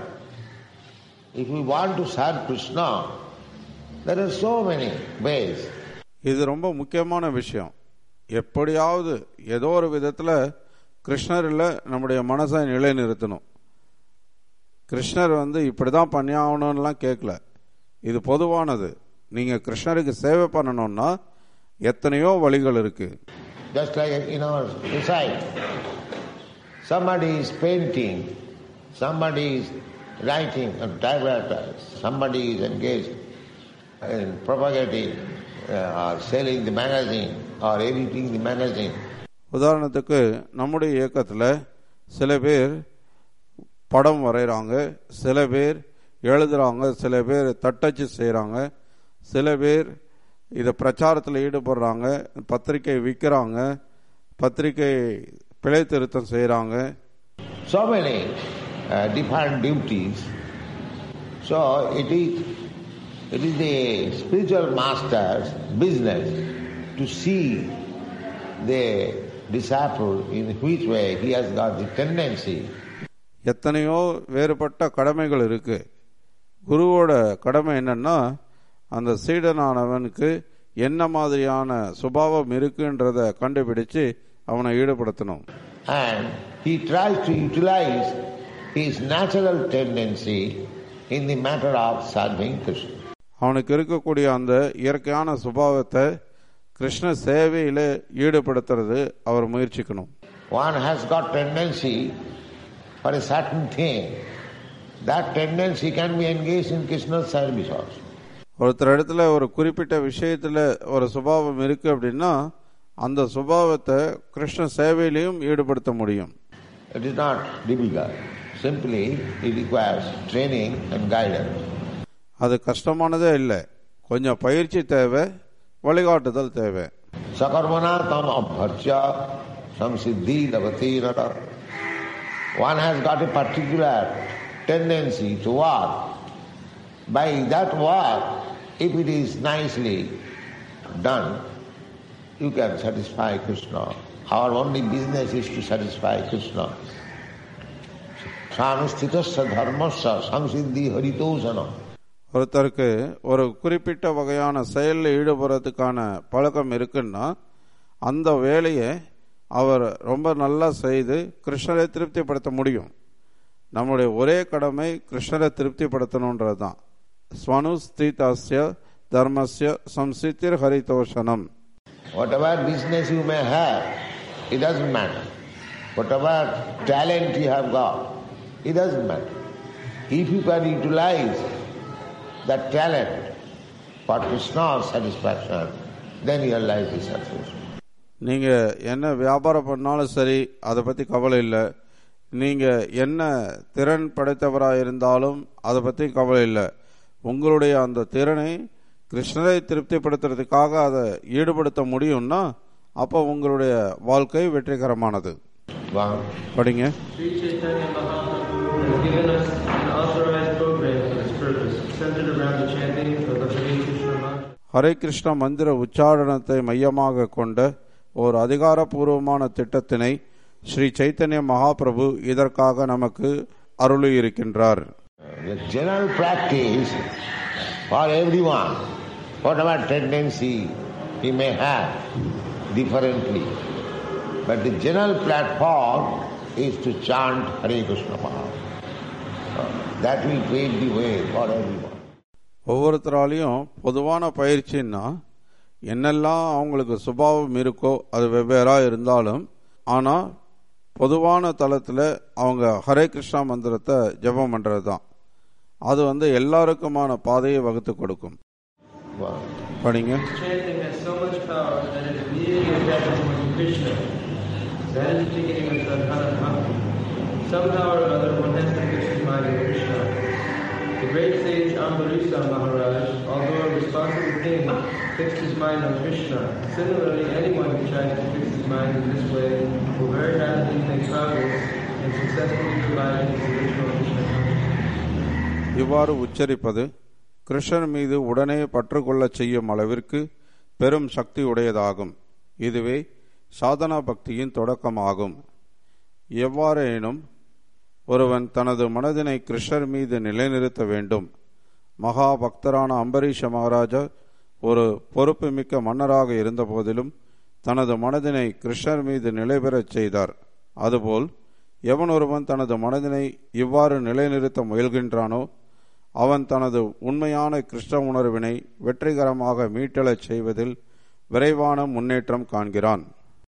If we want to serve Krishna, there are so many ways. இது ரொம்ப முக்கியமான விஷயம். எப்படியாவது ஏதோ ஒரு விதத்தில் கிருஷ்ணரில் நம்முடைய மனசை நிலைநிறுத்தணும். கிருஷ்ணர் வந்து இப்படிதான் பண்ணி ஆகணும்லாம் கேட்கல. இது பொதுவானது. நீங்க கிருஷ்ணருக்கு சேவை பண்ணணும்னா எத்தனையோ வழிகள் இருக்கு. Just like in our society, somebody is painting, somebody is writing on typewriters, somebody is engaged in propagating uh, or selling the magazine or editing the magazine. உதாரணத்துக்கு நம்முடைய இயக்கத்தில் சில பேர் படம் வரைகிறாங்க, சில பேர் எழுதுறாங்க, சில பேர் தட்டச்சு செய்கிறாங்க, சில பேர் இதை பிரச்சாரத்தில் ஈடுபடுறாங்க, பத்திரிகை விற்கிறாங்க, பத்திரிகை பிழை திருத்தம் செய்கிறாங்க. So many uh, different duties. So it is it is the spiritual master's business to see the disciple in which way he has got the tendency. எத்தனையோ வேறுபட்ட கடமைகள் இருக்கு. குருவோட கடமை என்னன்னா அந்த சீடனானவனுக்கு என்ன மாதிரியான சுபாவம் இருக்குன்றத கண்டுபிடிச்சு அவனை ஈடுபடுத்தணும். And he tries to utilize his natural tendency in the matter of serving Krishna. அவனுக்கு இருக்கக்கூடிய அந்த இயற்கையான சுபாவத்தை கிருஷ்ண சேவையில ஈடுபடுத்துறது அவர் முயற்சிக்கணும். One has got tendency for a certain thing. That tendency can be engaged in Krishna's service also. ஒருத்தர் இடத்துல ஒரு குறிப்பிட்ட விஷயத்துல ஒரு சுபாவம் இருக்கு அப்படின்னா அந்த சுபாவத்தை கிருஷ்ண சேவையிலையும் ஈடுபடுத்த முடியும். It is not difficult. Simply it requires training and guidance. அது கஷ்டமானதே இல்லை. கொஞ்சம் பயிற்சி தேவை, வழிகாட்டுதல் தேவை. Sakarmana tam abharcha samsiddhi lavati rata. One has got a particular tendency to work. By that work, if it is nicely done, you can satisfy Krishna. Our only business is to satisfy Krishna. Sanusthitasya dharmasya samsiddhi haritosana. ஒருத்தருக்கு ஒரு குறிப்பிட்ட வகையான செயலில் ஈடுபடுறதுக்கான பழக்கம் இருக்குன்னா அந்த வேலையை அவர் ரொம்ப நல்லா செய்து கிருஷ்ணரை திருப்திப்படுத்த முடியும். நம்முடைய ஒரே கடமை கிருஷ்ணரை திருப்திப்படுத்தணுன்றது தான். ஸ்வனுஸ்திதஸ்ய தர்மஸ்ய சம்சித்திர் ஹரிதோஷனம். Whatever business you may have, it doesn't matter. Whatever talent you have got, it doesn't matter. If you can utilize that talent for Krishna's satisfaction, then your life is successful. நீங்க என்ன வியாபாரம் பண்ணாலும் சரி, அதை பத்தி கவலை இல்லை. நீங்க என்ன திறன் படைத்தவராக இருந்தாலும் அதை பத்தி கவலை இல்லை. உங்களுடைய அந்த திறனை கிருஷ்ணரை திருப்திப்படுத்துறதுக்காக அதை ஈடுபடுத்த முடியும்னா அப்போ உங்களுடைய வாழ்க்கை வெற்றிகரமானது. படிங்க. Sri Chaitanya Mahaprabhu has given us an authorized program for this purpose, centered around the chanting Hare Krishna மந்திர உச்சாரணத்தை மையமாக கொண்ட ஒரு அதிகாரபூர்வமான திட்டத்தினை ஸ்ரீ சைத்தன்ய மகாபிரபு இதற்காக நமக்கு அருளியிருக்கின்றார். The general practice for everyone, whatever tendency he may have differently, but the general platform is to chant Hare Krishna Maha. That will pave the way for everyone. ஒவ்வொருத்தராலையும் பொதுவான பயிற்சின்னா என்னெல்லாம் அவங்களுக்கு சுபாவம் இருக்கோ அது வெவ்வேறாக இருந்தாலும், ஆனால் பொதுவான தளத்தில் அவங்க ஹரே கிருஷ்ணா மந்திரத்தை ஜெபம் பண்ணுறது தான். அது வந்து எல்லாருக்குமான பாதையை வகுத்து கொடுக்கும். படிங்க. Somehow or other, one has to fix his mind on Krishna. The great sage Ambarisa Maharaj, although a responsible king, fixed his mind on Krishna. Similarly, anyone who tries to fix his mind in this way will very rapidly make progress and successfully provide his original Krishna consciousness. இவ்வாறு உச்சரிப்பது கிருஷ்ணர் மீது உடனே பற்றுக்கொள்ள செய்யும் அளவிற்கு பெரும் சக்தி உடையதாகும். இதுவே சாதனா பக்தியின் தொடக்கமாகும். எவ்வாறேனும் ஒருவன் தனது மனதினை கிருஷ்ணர் மீது நிலைநிறுத்த வேண்டும். மகா பக்தரான அம்பரீஷ மகாராஜா ஒரு பொறுப்பு மிக்க மன்னராக இருந்த போதிலும் தனது மனதினை கிருஷ்ணர் மீது நிலை பெறச் செய்தார். அதுபோல் எவன் ஒருவன் தனது மனதினை இவ்வாறு நிலைநிறுத்த முயல்கின்றானோ அவன் தனது உண்மையான கிருஷ்ண உணர்வினை வெற்றிகரமாக மீட்டெழச் செய்வதில் விரைவான முன்னேற்றம் காண்கிறான்.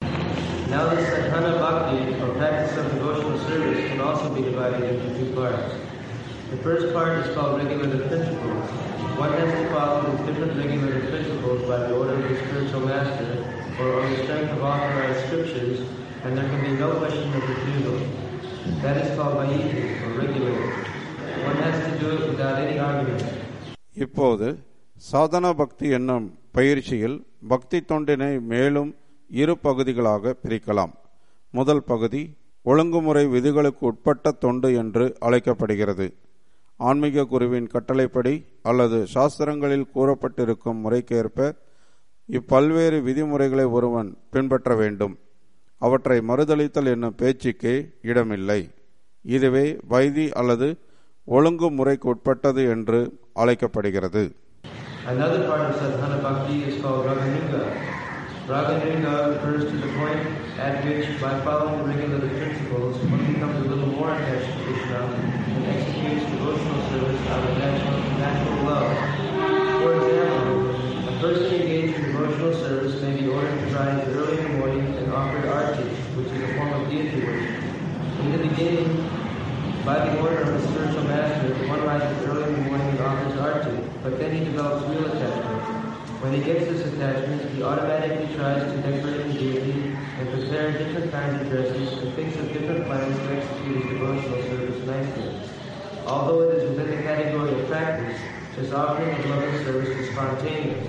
Now the sadhana bhakti, or practice of devotional service, can also be divided into two parts. The first part is called regulative principles. One has to follow these different regulative principles by the order of the spiritual master or on the strength of authorized scriptures, and there can be no question of refusal. That is called vaidhi, or regulative. One has to do it without any argument. இப்போது சாதனா பக்தி என்னும் பயிற்சியில் பக்தி தொண்டினை மேலும் இரு பகுதிகளாக பிரிக்கலாம். முதல் பகுதி ஒழுங்குமுறை விதிகளுக்கு உட்பட்ட தொண்டு என்று அழைக்கப்படுகிறது. ஆன்மீக குருவின் கட்டளைப்படி அல்லது சாஸ்திரங்களில் கூறப்பட்டிருக்கும் முறைக்கேற்ப இப்பல்வேறு விதிமுறைகளை ஒருவன் பின்பற்ற வேண்டும். அவற்றை மறுதளித்தல் என்னும் பேச்சுக்கே இடமில்லை. இதுவே வைதி அல்லது ஒழுங்குமுறைக்கு உட்பட்டது என்று அழைக்கப்படுகிறது. Another part of sadhana bhakti is called raganuga. Raganuga refers to the point at which, by following the regulative principles, one becomes a little more attached to Krishna and executes devotional service out of natural, natural love. For example, a person engaged in devotional service may be ordered to rise early in the morning and offer arti, which is a form of deity worship. In the beginning, by the order of the spiritual master, one rises early in the morning and offers arti, but then he develops real attachment. When he gets this attachment, he automatically tries to decorate the deity and prepare different kinds of dresses and thinks of different plans to execute his devotional service nicely. Although it is within the category of practice, this offering of loving service is spontaneous.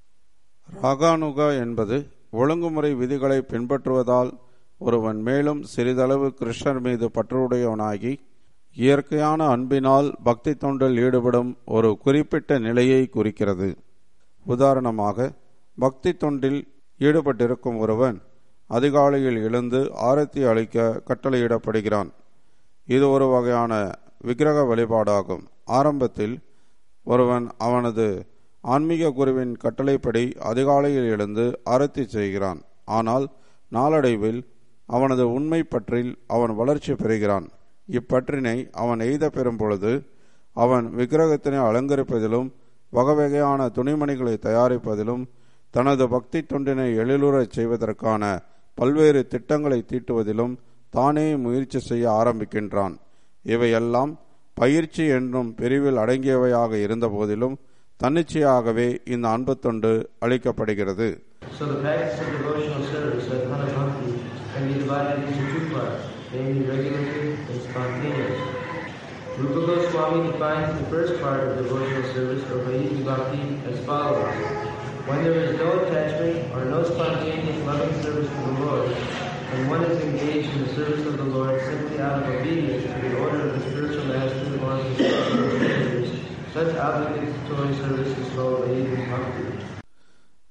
ராகானுகா என்பது ஒழுங்குமுறை விதிகளை பின்பற்றுவதால் ஒருவன் மேலும் சிறிதளவு கிருஷ்ணர் மீது பற்றுடையவனாகி இயற்கையான அன்பினால் பக்தி தொண்டில் ஈடுபடும் ஒரு குறிப்பிட்ட நிலையை குறிக்கிறது. உதாரணமாக, பக்தி தொண்டில் ஈடுபட்டிருக்கும் ஒருவன் அதிகாலையில் எழுந்து ஆரத்தி அளிக்க கட்டளையிடப்படுகிறான். இது ஒரு வகையான விக்கிரக வழிபாடாகும். ஆரம்பத்தில் ஒருவன் அவனது ஆன்மீக குருவின் கட்டளைப்படி அதிகாலையில் எழுந்து ஆரத்தி செய்கிறான். ஆனால் நாளடைவில் அவனது உண்மை பற்றில் அவன் வளர்ச்சி பெறுகிறான். இப்பற்றினை அவன் எய்த பெறும் பொழுது அவன் விக்கிரகத்தினை அலங்கரிப்பதிலும் வகை வகையான துணிமணிகளை தயாரிப்பதிலும் தனது பக்தி தொண்டினை எழிலுறச் செய்வதற்கான பல்வேறு திட்டங்களை தீட்டுவதிலும் தானே முயற்சி செய்ய ஆரம்பிக்கின்றான். இவையெல்லாம் பயிற்சி என்னும் பிரிவில் அடங்கியவையாக இருந்த போதிலும் தன்னிச்சையாகவே இந்த அன்பு தொண்டு அளிக்கப்படுகிறது. So the practice of devotional service, sadhana bhakti, can be divided into two parts, namely regulative and spontaneous. Rupa Goswami defines the first part of devotional service or vaidhi bhakti as follows: when there is no attachment or no spontaneous loving service to the Lord, and one is engaged in the service of the Lord simply out of obedience to the order of the spiritual master or of the spiritual masters, such obligatory service is called vaidhi bhakti.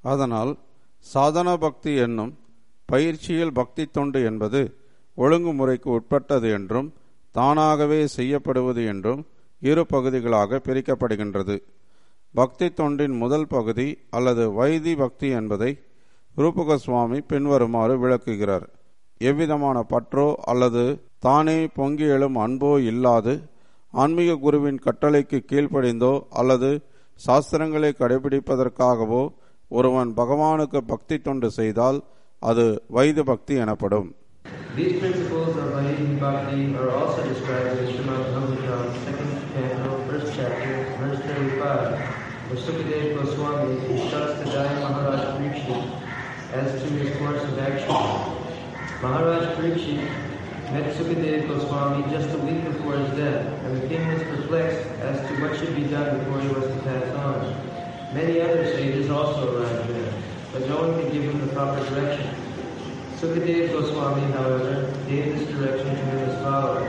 அதனால் சாதன பக்தி என்னும் பயிற்சியில் பக்தி தொண்டு என்பது ஒழுங்குமுறைக்கு உட்பட்டது என்றும் தானாகவே செய்யப்படுவது என்றும் இரு பகுதிகளாக பிரிக்கப்படுகின்றது. பக்தி தொண்டின் முதல் பகுதி அல்லது வைதி பக்தி என்பதை ரூப கோஸ்வாமி பின்வருமாறு விளக்குகிறார். எவ்விதமான பற்றோ அல்லது தானே பொங்கி எழும் அன்போ இல்லாது ஆன்மீக குருவின் கட்டளைக்கு கீழ்ப்படிந்தோ அல்லது சாஸ்திரங்களை கடைபிடிப்பதற்காகவோ ஒருவன் பகவானுக்கு பக்தி தொண்டு செய்தால் அது வைதி பக்தி எனப்படும். These principles of Vaidhi Bhakti are also described in Srimad Bhagavatam, second canto, first chapter, verse thirty-five, where Sukadeva Goswami instructs the dying Maharaj Parikshit as to his course of action. Maharaj Parikshit met Sukadeva Goswami just a week before his death, and the king was perplexed as to what should be done before he was to pass on. Many other sages also arrived there, but no one could give him the proper direction. Sukadeva Goswami, however, gave this direction to him as follows.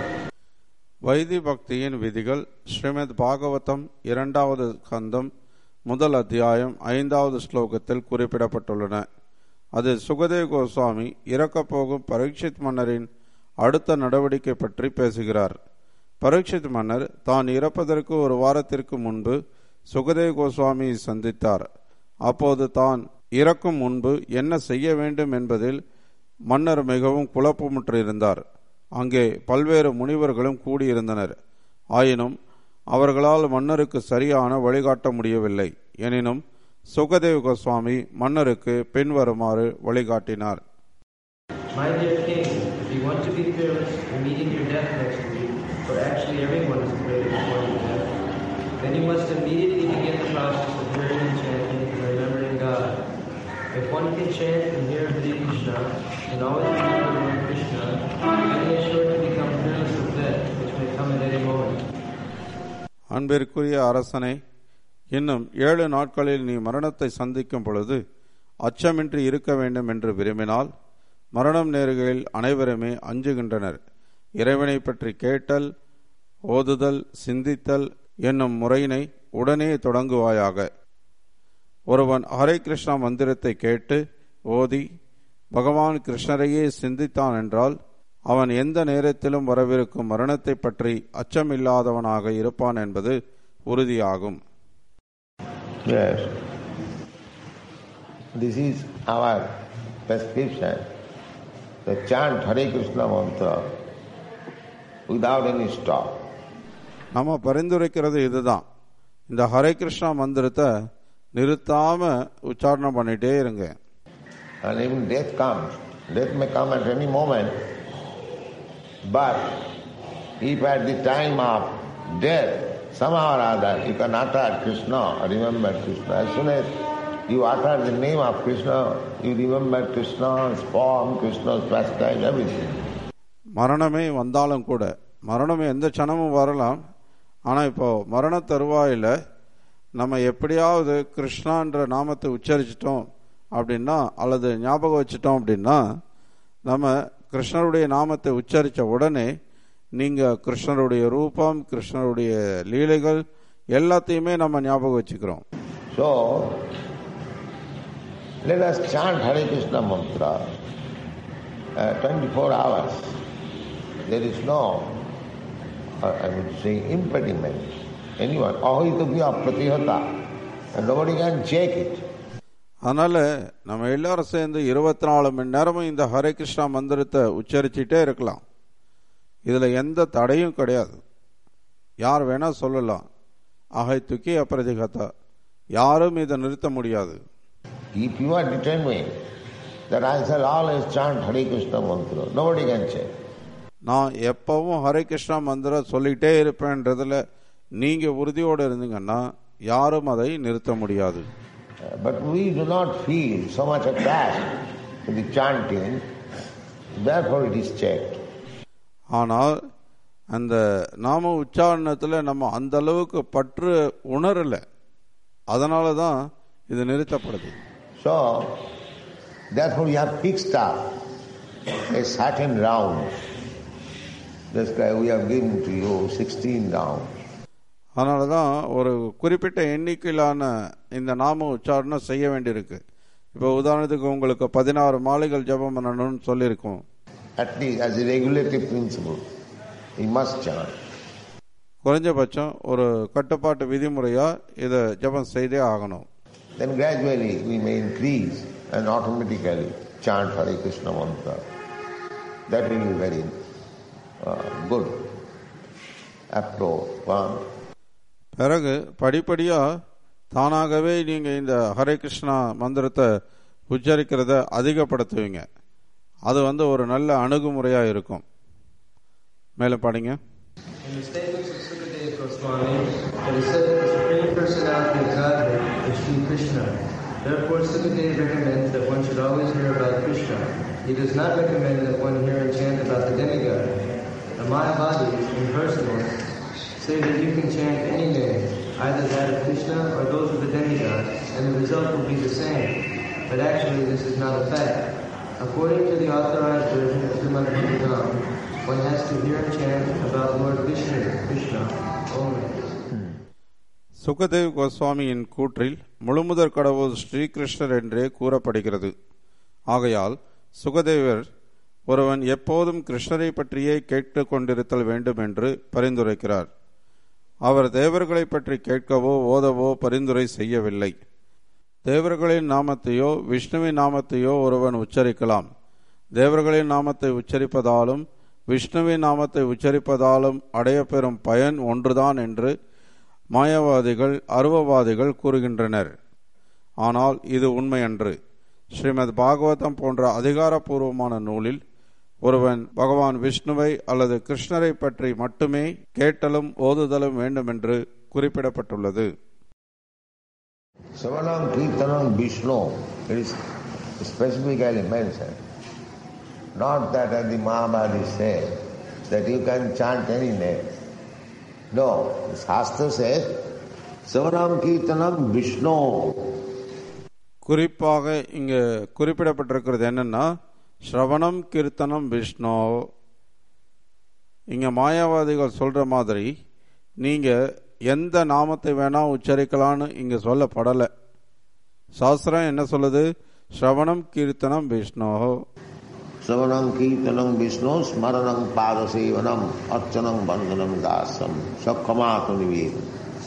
வைதி பக்தியின் விதிகள் ஸ்ரீமத் பாகவதம் இரண்டாவது கந்தம் முதல் அத்தியாயம் ஐந்தாவது ஸ்லோகத்தில் குறிப்பிடப்பட்டுள்ளன. அது சுகதேவ் கோஸ்வாமி இறக்கப் போகும் பரீட்சித் மன்னரின் அடுத்த நடவடிக்கை பற்றி பேசுகிறார். பரீட்சித் மன்னர் தான் இறப்பதற்கு ஒரு வாரத்திற்கு முன்பு சுகதேவ் கோஸ்வாமியை சந்தித்தார். அப்போது தான் இறக்கும் முன்பு என்ன செய்ய வேண்டும் என்பதில் மன்னர் மிகவும் குழப்பமுற்றிருந்தார். அங்கே பல்வேறு முனிவர்களும் கூடியிருந்தனர். ஆயினும் அவர்களால் மன்னருக்கு சரியான வழிகாட்ட முடியவில்லை. எனினும் சுகதேவ் கோஸ்வாமி மன்னருக்கு பின்வருமாறு வழிகாட்டினார். My dear king, if you want to be fearless in meeting your death next week, for actually everyone is afraid before your death, then you must immediately begin the process of hearing and chanting and remembering God. If one can chant and hear Hare Krishna and always remember Lord Krishna, then he is sure to become fearless of death, which may come at any moment. அன்பிற்குரிய அரசனே, இன்னும் ஏழு நாட்களில் நீ மரணத்தை சந்திக்கும் பொழுது அச்சமின்றி இருக்க வேண்டும் என்று விரும்பினால், மரணம் நேர்களில் அனைவருமே அஞ்சுகின்றனர். இறைவனை பற்றி கேட்டல், ஓதுதல், சிந்தித்தல் என்னும் முறையினை உடனே தொடங்குவாயாக. ஒருவன் ஹரே கிருஷ்ணா மந்திரத்தை கேட்டு ஓதி பகவான் கிருஷ்ணரையே சிந்தித்தான் என்றால் அவன் எந்த நேரத்திலும் வரவிருக்கும் மரணத்தை பற்றி அச்சமில்லாதவனாக இருப்பான் என்பது உறுதியாகும். Yes. This is our prescription. To chant Hare Krishna mantra without any stop. நம்ம பரிந்துரைக்கிறது இதுதான். இந்த ஹரே கிருஷ்ணா மந்திரத்தை நிறுத்தாம உச்சாரணம் பண்ணிட்டே இருங்க. And even death comes. Death may come at any moment. But if at the time of death, somehow or other, you can utter Krishna, remember Krishna. As soon as you utter the name of Krishna, you remember Krishna's form, Krishna's pastime, everything. மரணமே வந்தாலும் கூட, மரணம் எந்த க்ஷணமும் வரலாம். ஆனால் இப்போ மரண தருவாயில் நம்ம எப்படியாவது கிருஷ்ணான்ற நாமத்தை உச்சரிச்சிட்டோம் அப்படின்னா, அல்லது ஞாபகம் வச்சிட்டோம் அப்படின்னா, நம்ம கிருஷ்ணருடைய நாமத்தை உச்சரித்த உடனே நீங்கள் கிருஷ்ணருடைய ரூபம், கிருஷ்ணருடைய லீலைகள் எல்லாத்தையுமே நம்ம ஞாபகம் வச்சுக்கிறோம். So, let us chant Hare Krishna mantra uh, twenty-four hours. There is no, uh, I would say, impediment. Anyone, ahitubhya pratihata, and nobody can check it. அதனால நம்ம எல்லாரும் சேர்ந்து இருபத்தி நாலு மணி நேரமும் இந்த ஹரே கிருஷ்ணா மந்திரத்தை உச்சரிச்சுட்டே இருக்கலாம். இதுல எந்த தடையும் கிடையாது. யார் வேணா சொல்லலாம். ஆகை துக்கி அப்பிரதிகதா, யாரும் இதை நிறுத்த முடியாது. If you are determined that I shall always chant Hare Krishna mantra, nobody can check. நான் எப்பவும் ஹரே கிருஷ்ணா மந்திரம் சொல்லிட்டே இருப்பேன்றதுல நீங்க உறுதியோடு இருந்தீங்கன்னா யாரும் அதை நிறுத்த முடியாது. But we do not feel so much attached to the chanting, therefore it is checked. ஆனால் அந்த நாம உச்சாரணத்தில் நம்ம அந்த அளவுக்கு பற்று உணரல, அதனால தான் இது நிறுத்தப்படுது. So, therefore we have fixed up a certain round. This guy we have given to you sixteen rounds. அதனால தான் ஒரு குறிப்பிட்ட எண்ணிக்கையிலான இந்த நாம உச்சாரணம் செய்ய வேண்டியிருக்கு. இப்போ உதாரணத்துக்கு உங்களுக்கு பதினாறு மாலைகள் ஜபம் பண்ணணும்னு சொல்லியிருக்கோம். At least as a regulative principle, he must chant. குறைஞ்சபட்சம் ஒரு கட்டுப்பாட்டு விதிமுறையா இதை ஜபம் செய்தே ஆகணும். Then gradually we may increase and automatically chant Hare Krishna mantra. That will be very uh, good approach. One. பிறகு படிப்படியா தானாகவே நீங்க இந்த ஹரே கிருஷ்ணா மந்திரத்தை உச்சரிக்கிறத அதிகப்படுத்துவீங்க. அது வந்து ஒரு நல்ல அணுகுமுறையா இருக்கும். மேலும் படிங்க. In the statements of Sukadeva Goswami, it is said that the Supreme Personality of Godhead is Sri Krishna. Therefore, Sukadeva recommends that one should always hear about Krishna. He does not recommend that one hear and chant about the demigod. The Mayavadis, impersonalists, say that you can chant any name, either that of Krishna or those of the demigod, and the result will be the same. But actually, this is not a fact. According to the authorized version of Srimad Bhagavatam, one has to hear and chant about Lord Vishnu, Krishna, only. Sukhdev கோஸ்வாமியின் கூற்றில் முழுமுதற் கடவுள் ஸ்ரீகிருஷ்ணர் என்றே கூறப்படுகிறது. ஆகையால் சுகதேவர் ஒருவன் எப்போதும் கிருஷ்ணரை பற்றியே கேட்டுக் கொண்டிருத்தல் வேண்டும் என்று பரிந்துரைக்கிறார். அவர் தேவர்களை பற்றி கேட்கவோ ஓதவோ பரிந்துரை செய்யவில்லை. தேவர்களின் நாமத்தையோ விஷ்ணுவின் நாமத்தையோ ஒருவன் உச்சரிக்கலாம். தேவர்களின் நாமத்தை உச்சரிப்பதாலும் விஷ்ணுவின் நாமத்தை உச்சரிப்பதாலும் அடையப்பெறும் பயன் ஒன்றுதான் என்று மாயவாதிகள் அருவவாதிகள் கூறுகின்றனர். ஆனால் இது உண்மையன்று. ஸ்ரீமத் பாகவதம் போன்ற அதிகாரப்பூர்வமான நூலில் ஒருவன் பகவான் விஷ்ணுவை அல்லது கிருஷ்ணரை பற்றி மட்டுமே கேட்டலும் ஓதுதலும் வேண்டும் என்று குறிப்பிடப்பட்டுள்ளது. Savanam Kirtanam Vishnu, it is specifically mentioned. Not that as the Mahabharata says that you can chant any name. No, the Shastra says Savanam Kirtanam Vishnu. குறிப்பாக இங்கு குறிப்பிடப்பட்டிருக்கிறது என்னன்னா ஸ்ரவணம் கீர்த்தனம் விஷ்ணு. இங்க மாயாவாதிகள் சொல்ற மாதிரி நீங்க எந்த நாமத்தை வேணா உச்சரிக்கலான்னு இங்க சொல்லப்படலை. சாஸ்திரம் என்ன சொல்லுது? ஸ்ரவணம் கீர்த்தனம் Vishnu. Savanam Kirtanam Vishnu Smaranam Padasevanam Archanam Bandhanam Dasam Sakkamatu Nivedam.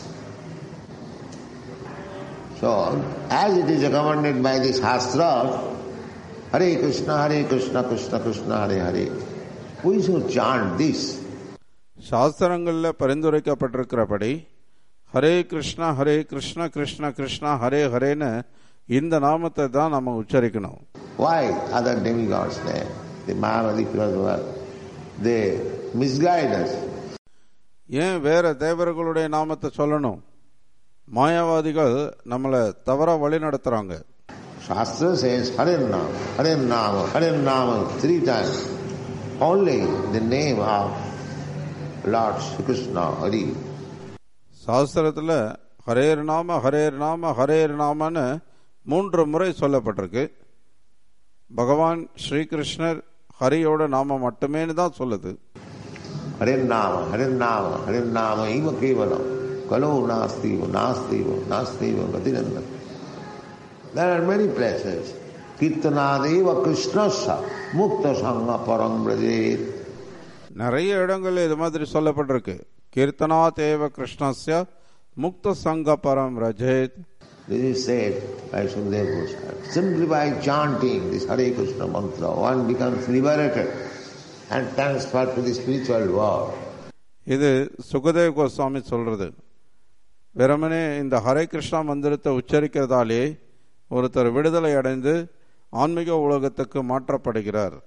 So, as it is recommended by the Shastras, Hare Krishna, Hare Krishna, Krishna Krishna, Hare Hare, we should chant this. சாஸ்திரங்கள்ல பரிந்துரைக்கப்பட்டிருக்கிறபடி ஹரே கிருஷ்ணா ஹரே கிருஷ்ணா கிருஷ்ணா கிருஷ்ணா ஹரே ஹரேன்னு இந்த நாமத்தை தான் நம்ம உச்சரிக்கணும். Why other demigods name? The Mahavadi philosophers, they misguide us. ஏன் வேற தேவர்களுடைய நாமத்தை சொல்லணும்? மாயாவாதிகள் நம்மளை தவறா வழி நடத்துறாங்க. Shastra says Harinam, Harinam, Harinam three times. Only the name of Lord Krishna, Hari. சாஸ்திரத்துல ஹரேர் நாம ஹரேர் நாம ஹரேர் நாமன்னு மூன்று முறை சொல்லப்பட்டிருக்கு. பகவான் ஸ்ரீகிருஷ்ணர் ஹரியோட நாம மட்டுமே தான் சொல்லுது. Harinam, Harinam, Harinam eva kevalam, kalo nastiva, nastiva, nastiva, gatinanda. There are many places. Kirtanadeva Krishnasya, Mukta Sangha Param Brajet. நிறைய இடங்கள் இது மாதிரி சொல்லப்பட்டிருக்கு. கீர்த்தனா தேவ கிருஷ்ணஸ்ய முக்த சங்க பரம் ரஜேத். This is said by Sukadeva Goswami. Simply by chanting this Hare Krishna mantra, one becomes liberated and transferred to the spiritual world. இது சுகதேவ் கோஸ்வாமி சொல்றது. வெறுமனே இந்த ஹரே கிருஷ்ணா மந்திரத்தை உச்சரிக்கிறதாலே ஒருத்தர் விடுதலை அடைந்து ஆன்மீக உலகத்துக்கு மாற்றப்படுகிறார்.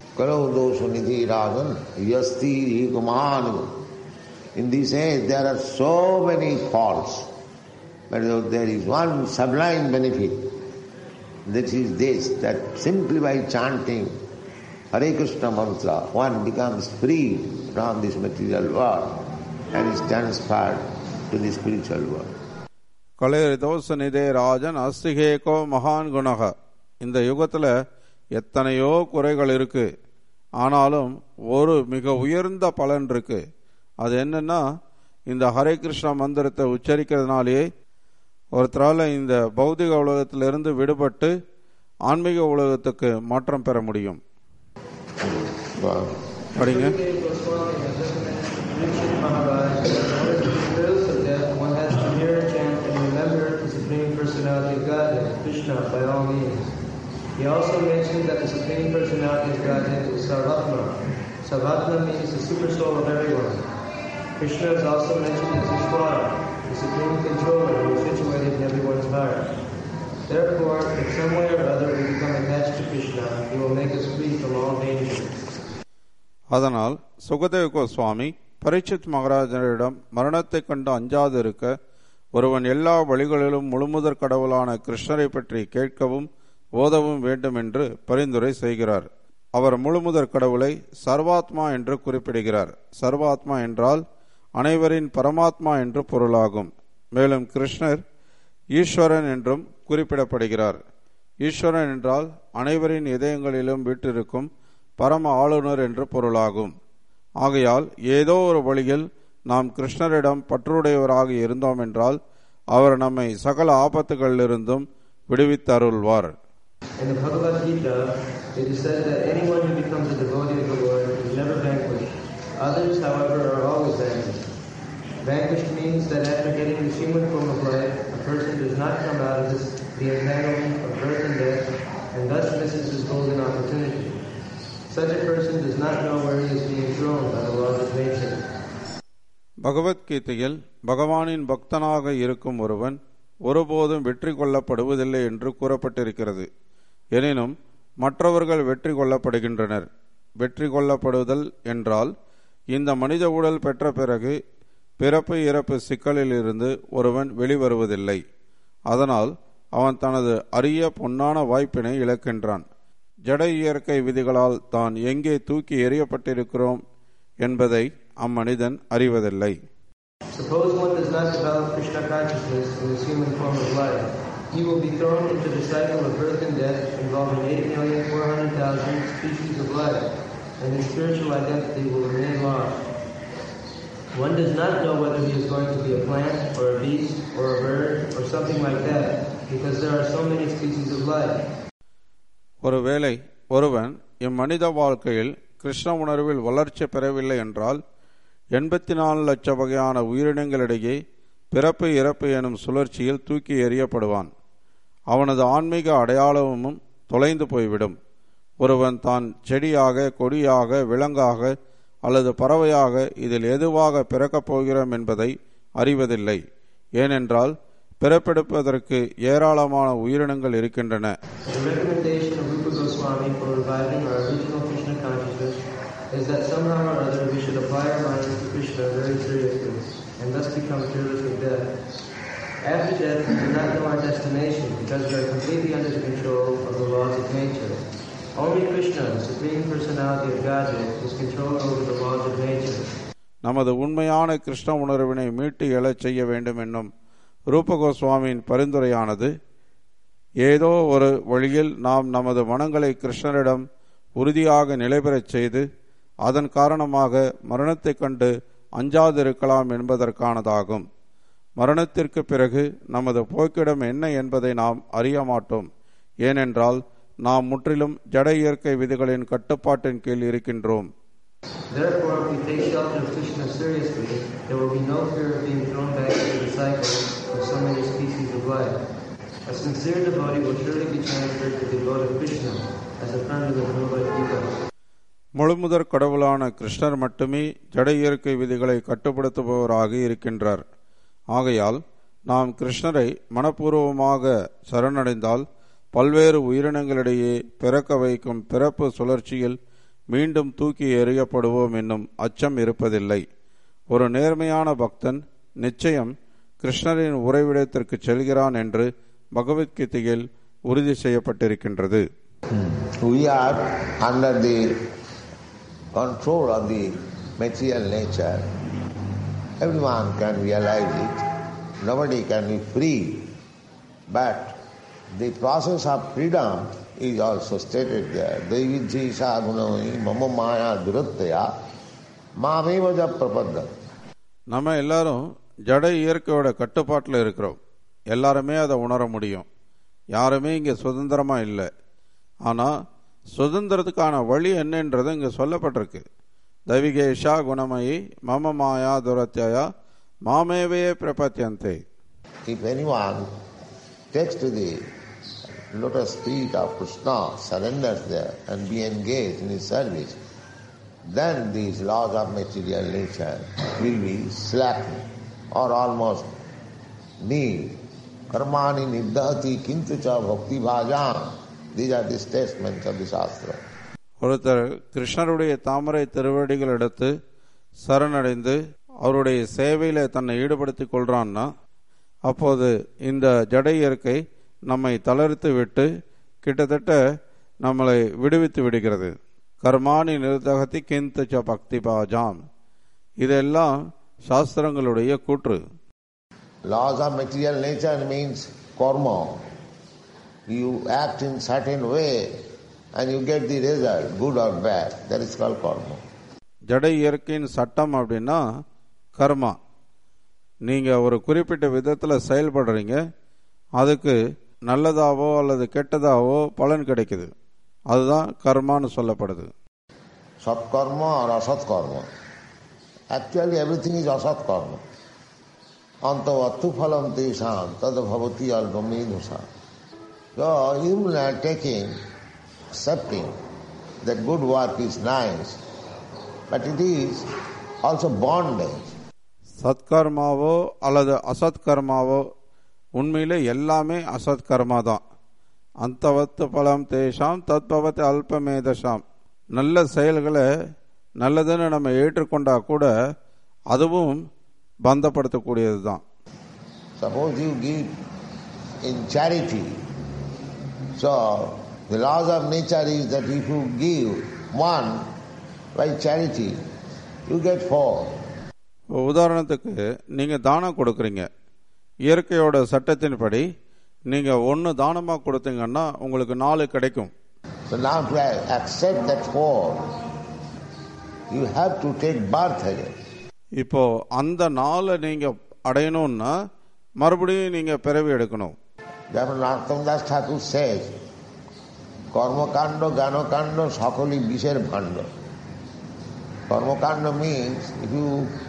In this age there are so many faults, but there is one sublime benefit. That is this, that simply by chanting Hare Krishna mantra, one becomes free from this material world and is transferred to the spiritual world. கலேர் dosa நிதே Rajan அஸ்திகேகோ மகான் குணக. இந்த யுகத்துல எத்தனையோ குறைகள் இருக்கு, ஆனாலும் ஒரு மிக உயர்ந்த பலன் இருக்கு. அது என்னன்னா, இந்த ஹரே கிருஷ்ணா மந்திரத்தை உச்சரிக்கிறதுனாலே ஒருத்தரால இந்த பௌதிக உலகத்திலிருந்து விடுபட்டு ஆன்மீக உலகத்துக்கு மாற்றம் பெற முடியும். படிங்க. He also mentions that the Supreme Personality of Godhead is Sarvatma. Sarvatma means the super soul of everyone. Krishna is also mentioned as Ishvara, the Supreme Controller who is situated in everyone's heart. Therefore, if some way or other we become attached to Krishna, he will make us free from all danger. அதனால் சுகதேவ கோஸ்வாமி பரீட்சித் மகாராஜனிடம் மரணத்தை கண்டு அஞ்சாது இருக்க ஒருவன் எல்லா வழிகளிலும் முழுமுதற் கடவுளான கிருஷ்ணரை பற்றி கேட்கவும் ஓதவும் வேண்டும் என்று பரிந்துரை செய்கிறார். அவர் முழுமுதற் கடவுளை சர்வாத்மா என்று குறிப்பிடுகிறார். சர்வாத்மா என்றால் அனைவரின் பரமாத்மா என்று பொருளாகும். மேலும் கிருஷ்ணர் ஈஸ்வரன் என்றும் குறிப்பிடப்படுகிறார். ஈஸ்வரன் என்றால் அனைவரின் இதயங்களிலும் வீற்றிருக்கும் பரம ஆளுநர் என்று பொருளாகும். ஆகையால் ஏதோ ஒரு வழியில் நாம் கிருஷ்ணரிடம் பற்றுடையவராக இருந்தோம் என்றால் அவர் நம்மை சகல ஆபத்துகளிலிருந்தும் விடுவித்தருள்வார். In the Bhagavad Gita, it is said that anyone who becomes a devotee of the Lord is never vanquished. Others, however, are always vanquished. Vanquished means that after getting the human form of life, a person does not come out of this, the entanglement of birth and death, and thus misses his golden opportunity. Such a person does not know where he is being thrown by the laws of nature. பகவத்கீதையில் பகவானின் பக்தனாக இருக்கும் ஒருவன் ஒருபோதும் வெற்றி கொள்ளப்படுவதில்லை என்று கூறப்பட்டிருக்கிறது. எனினும் மற்றவர்கள் வெற்றி கொள்ளப்படுகின்றனர். வெற்றி கொள்ளப்படுதல் என்றால் இந்த மனித உடல் பெற்ற பிறகு பிறப்பு இறப்பு சிக்கலில் இருந்து ஒருவன் வெளிவருவதில்லை. அதனால் அவன் தனது அரிய பொன்னான வாய்ப்பினை இழக்கின்றான். ஜட இயற்கை விதிகளால் தான் எங்கே தூக்கி எறியப்பட்டிருக்கிறோம் என்பதை அம்மனிதன் அறிவதில்லை. Suppose one does not develop Krishna consciousness in this human form of life. He will be thrown into the cycle of birth and death involving eight million four hundred thousand species of life, and his spiritual identity will remain lost. One does not know whether he is going to be a plant or a beast or a bird or something like that, because there are so many species of life. ஒருவேளை ஒருவன் இம்மனித வாழ்க்கையில் கிருஷ்ண உணர்வில் வளர்ச்சி பெறவில்லை என்றால் எண்பத்தி நாலு லட்சம் வகையான உயிரினங்களிடையே பிறப்பு இறப்பு எனும் சுழற்சியில் தூக்கி எறியப்படுவான். அவனது ஆன்மீக அடையாளமும் தொலைந்து போய்விடும். ஒருவன் தான் செடியாக, கொடியாக, விலங்காக அல்லது பறவையாக இதில் எதுவாக பிறக்கப் போகிறோம் என்பதை அறிவதில்லை. ஏனென்றால் பிறப்பெடுப்பதற்கு ஏராளமான உயிரினங்கள் இருக்கின்றன. Is that somehow or other we should apply our minds to Krishna very seriously and thus become fearless of death. After death, we do not know our destination because we are completely under the control of the laws of nature. Only Krishna, the Supreme Personality of Godhead, is controlled over the laws of nature. நமது உண்மையான கிருஷ்ண உணர்வினை மீட்டு எழச் செய்ய வேண்டும் என்னும் ரூப கோஸ்வாமியின் பரிந்துரையானது ஏதோ ஒரு வழியில் நாம் நமது மனங்களை கிருஷ்ணரிடம் உறுதியாக நிலைபெறச் செய்து அதன் காரணமாக மரணத்தை கண்டு அஞ்சாதிருக்கலாம் என்பதற்கானதாகும். மரணத்திற்கு பிறகு நமது போக்கிடம் என்ன என்பதை நாம் அறிய மாட்டோம். ஏனென்றால் நாம் முற்றிலும் ஜட இயற்கை விதிகளின் கட்டுப்பாட்டின் கீழ் இருக்கின்றோம். Therefore, if we take shelter of Krishna seriously, there will be no fear of being thrown back into the cycle of so many species of life. A sincere devotee will surely be transferred to the abode of Krishna, as affirmed in the Bhagavad Gita. முழுமுதற் கடவுளான கிருஷ்ணர் மட்டுமே ஜட இயற்கை விதிகளை கட்டுப்படுத்துபவராக இருக்கின்றார். ஆகையால் நாம் கிருஷ்ணரை மனப்பூர்வமாக சரணடைந்தால் பல்வேறு உயிரினங்களிடையே பிறக்க வைக்கும் பிறப்பு சுழற்சியில் மீண்டும் தூக்கி எறியப்படுவோம் என்னும் அச்சம் இருப்பதில்லை. ஒரு நேர்மையான பக்தன் நிச்சயம் கிருஷ்ணரின் உறைவிடத்திற்கு செல்கிறான் என்று பகவத்கீதையில் உறுதி செய்யப்பட்டிருக்கின்றது. We are under the control of the material nature. Everyone can realize it. Nobody can be free. But the process of freedom is also stated there. Devidhi sagunai mama maya duratya mamevaja prapadda. நம்ம எல்லாரும் ஜட இயற்கையோட கட்டுப்பாட்டில் இருக்கிறோம். எல்லாருமே அதை உணர முடியும். யாருமே இங்கே சுதந்திரமா இல்லை. ஆனால் சுதந்திரத்துக்கான வழி என்னன்றது இங்கே சொல்லப்பட்டிருக்கு. தவிகேஷா குணமயி மம மாயா துரத்யா மாமேவே பிரபத்யந்தே. If anyone takes to the lotus feet of Krishna, surrenders there and be engaged in his service, then these laws of material nature will be slackened or almost nil. Karmani niddhati kintu cha bhakti bhajam. These are the statements of the Shastra. ஒருத்தர் கிருஷ்ணருடைய தாமரை திருவடிகள் எடுத்து சரணடைந்து அவருடைய சேவையில தன்னை ஈடுபடுத்திக் கொள்றான்னா அப்போது இந்த ஜடை இயற்கை நம்மை தளர்த்து விட்டு கிட்டத்தட்ட நம்மளை விடுவித்து விடுகிறது. கர்மானி நிர்தகதி கிந்து ச பக்தி பாஜாம். இதெல்லாம் சாஸ்திரங்களுடைய கூற்று. Laws of material nature means karma. You act in certain way and you get the result, good or bad. That is called karma. ஜடை இயற்கையின் சட்டம் அப்படின்னா கர்மா. நீங்க ஒரு குறிப்பிட்ட விதத்துல செயல்படுறீங்க, அதுக்கு நல்லதாவோ அல்லது கெட்டதாவோ பலன் கிடைக்குது. அதுதான் கர்மான்னு சொல்லப்படுது. Sat karma or asat karma. Actually everything is asat karma. Anta vattu phalam tesam tad bhavati algamedhusa. So you are taking, accepting that good work is nice, but it is also bondage. சத்கர்மாவோ அல்லது அசத் கர்மாவோ உண்மையிலே எல்லாமே அசத் கர்மா தான். அந்தவத்து பலம் தேஷாம் தத்பவத்து அல்பமேதஷாம். நல்ல செயல்களை நல்லதுன்னு நம்ம ஏற்றுக்கொண்டா கூட அதுவும் பந்தப்படுத்தக்கூடியது தான். Suppose you give in charity. So the laws of nature is that if you give one by charity, you get four. உதாரணத்துக்கு நீங்க தானம் கொடுக்குறீங்க. இயற்கையோட சட்டத்தின்படி நீங்க ஒன்னு தானமா கொடுத்தீங்கன்னா உங்களுக்கு நாலு கிடைக்கும். So now to accept that four, you have to take birth again. இப்போ அந்த நாளை நீங்க அடையணும்னா மறுபடியும் நீங்க பிறவி எடுக்கணும். Therefore Narottam Das Thakur says, Karmakanda, Gyanakanda, Sakali Bisher Bhanda. Karmakanda means if you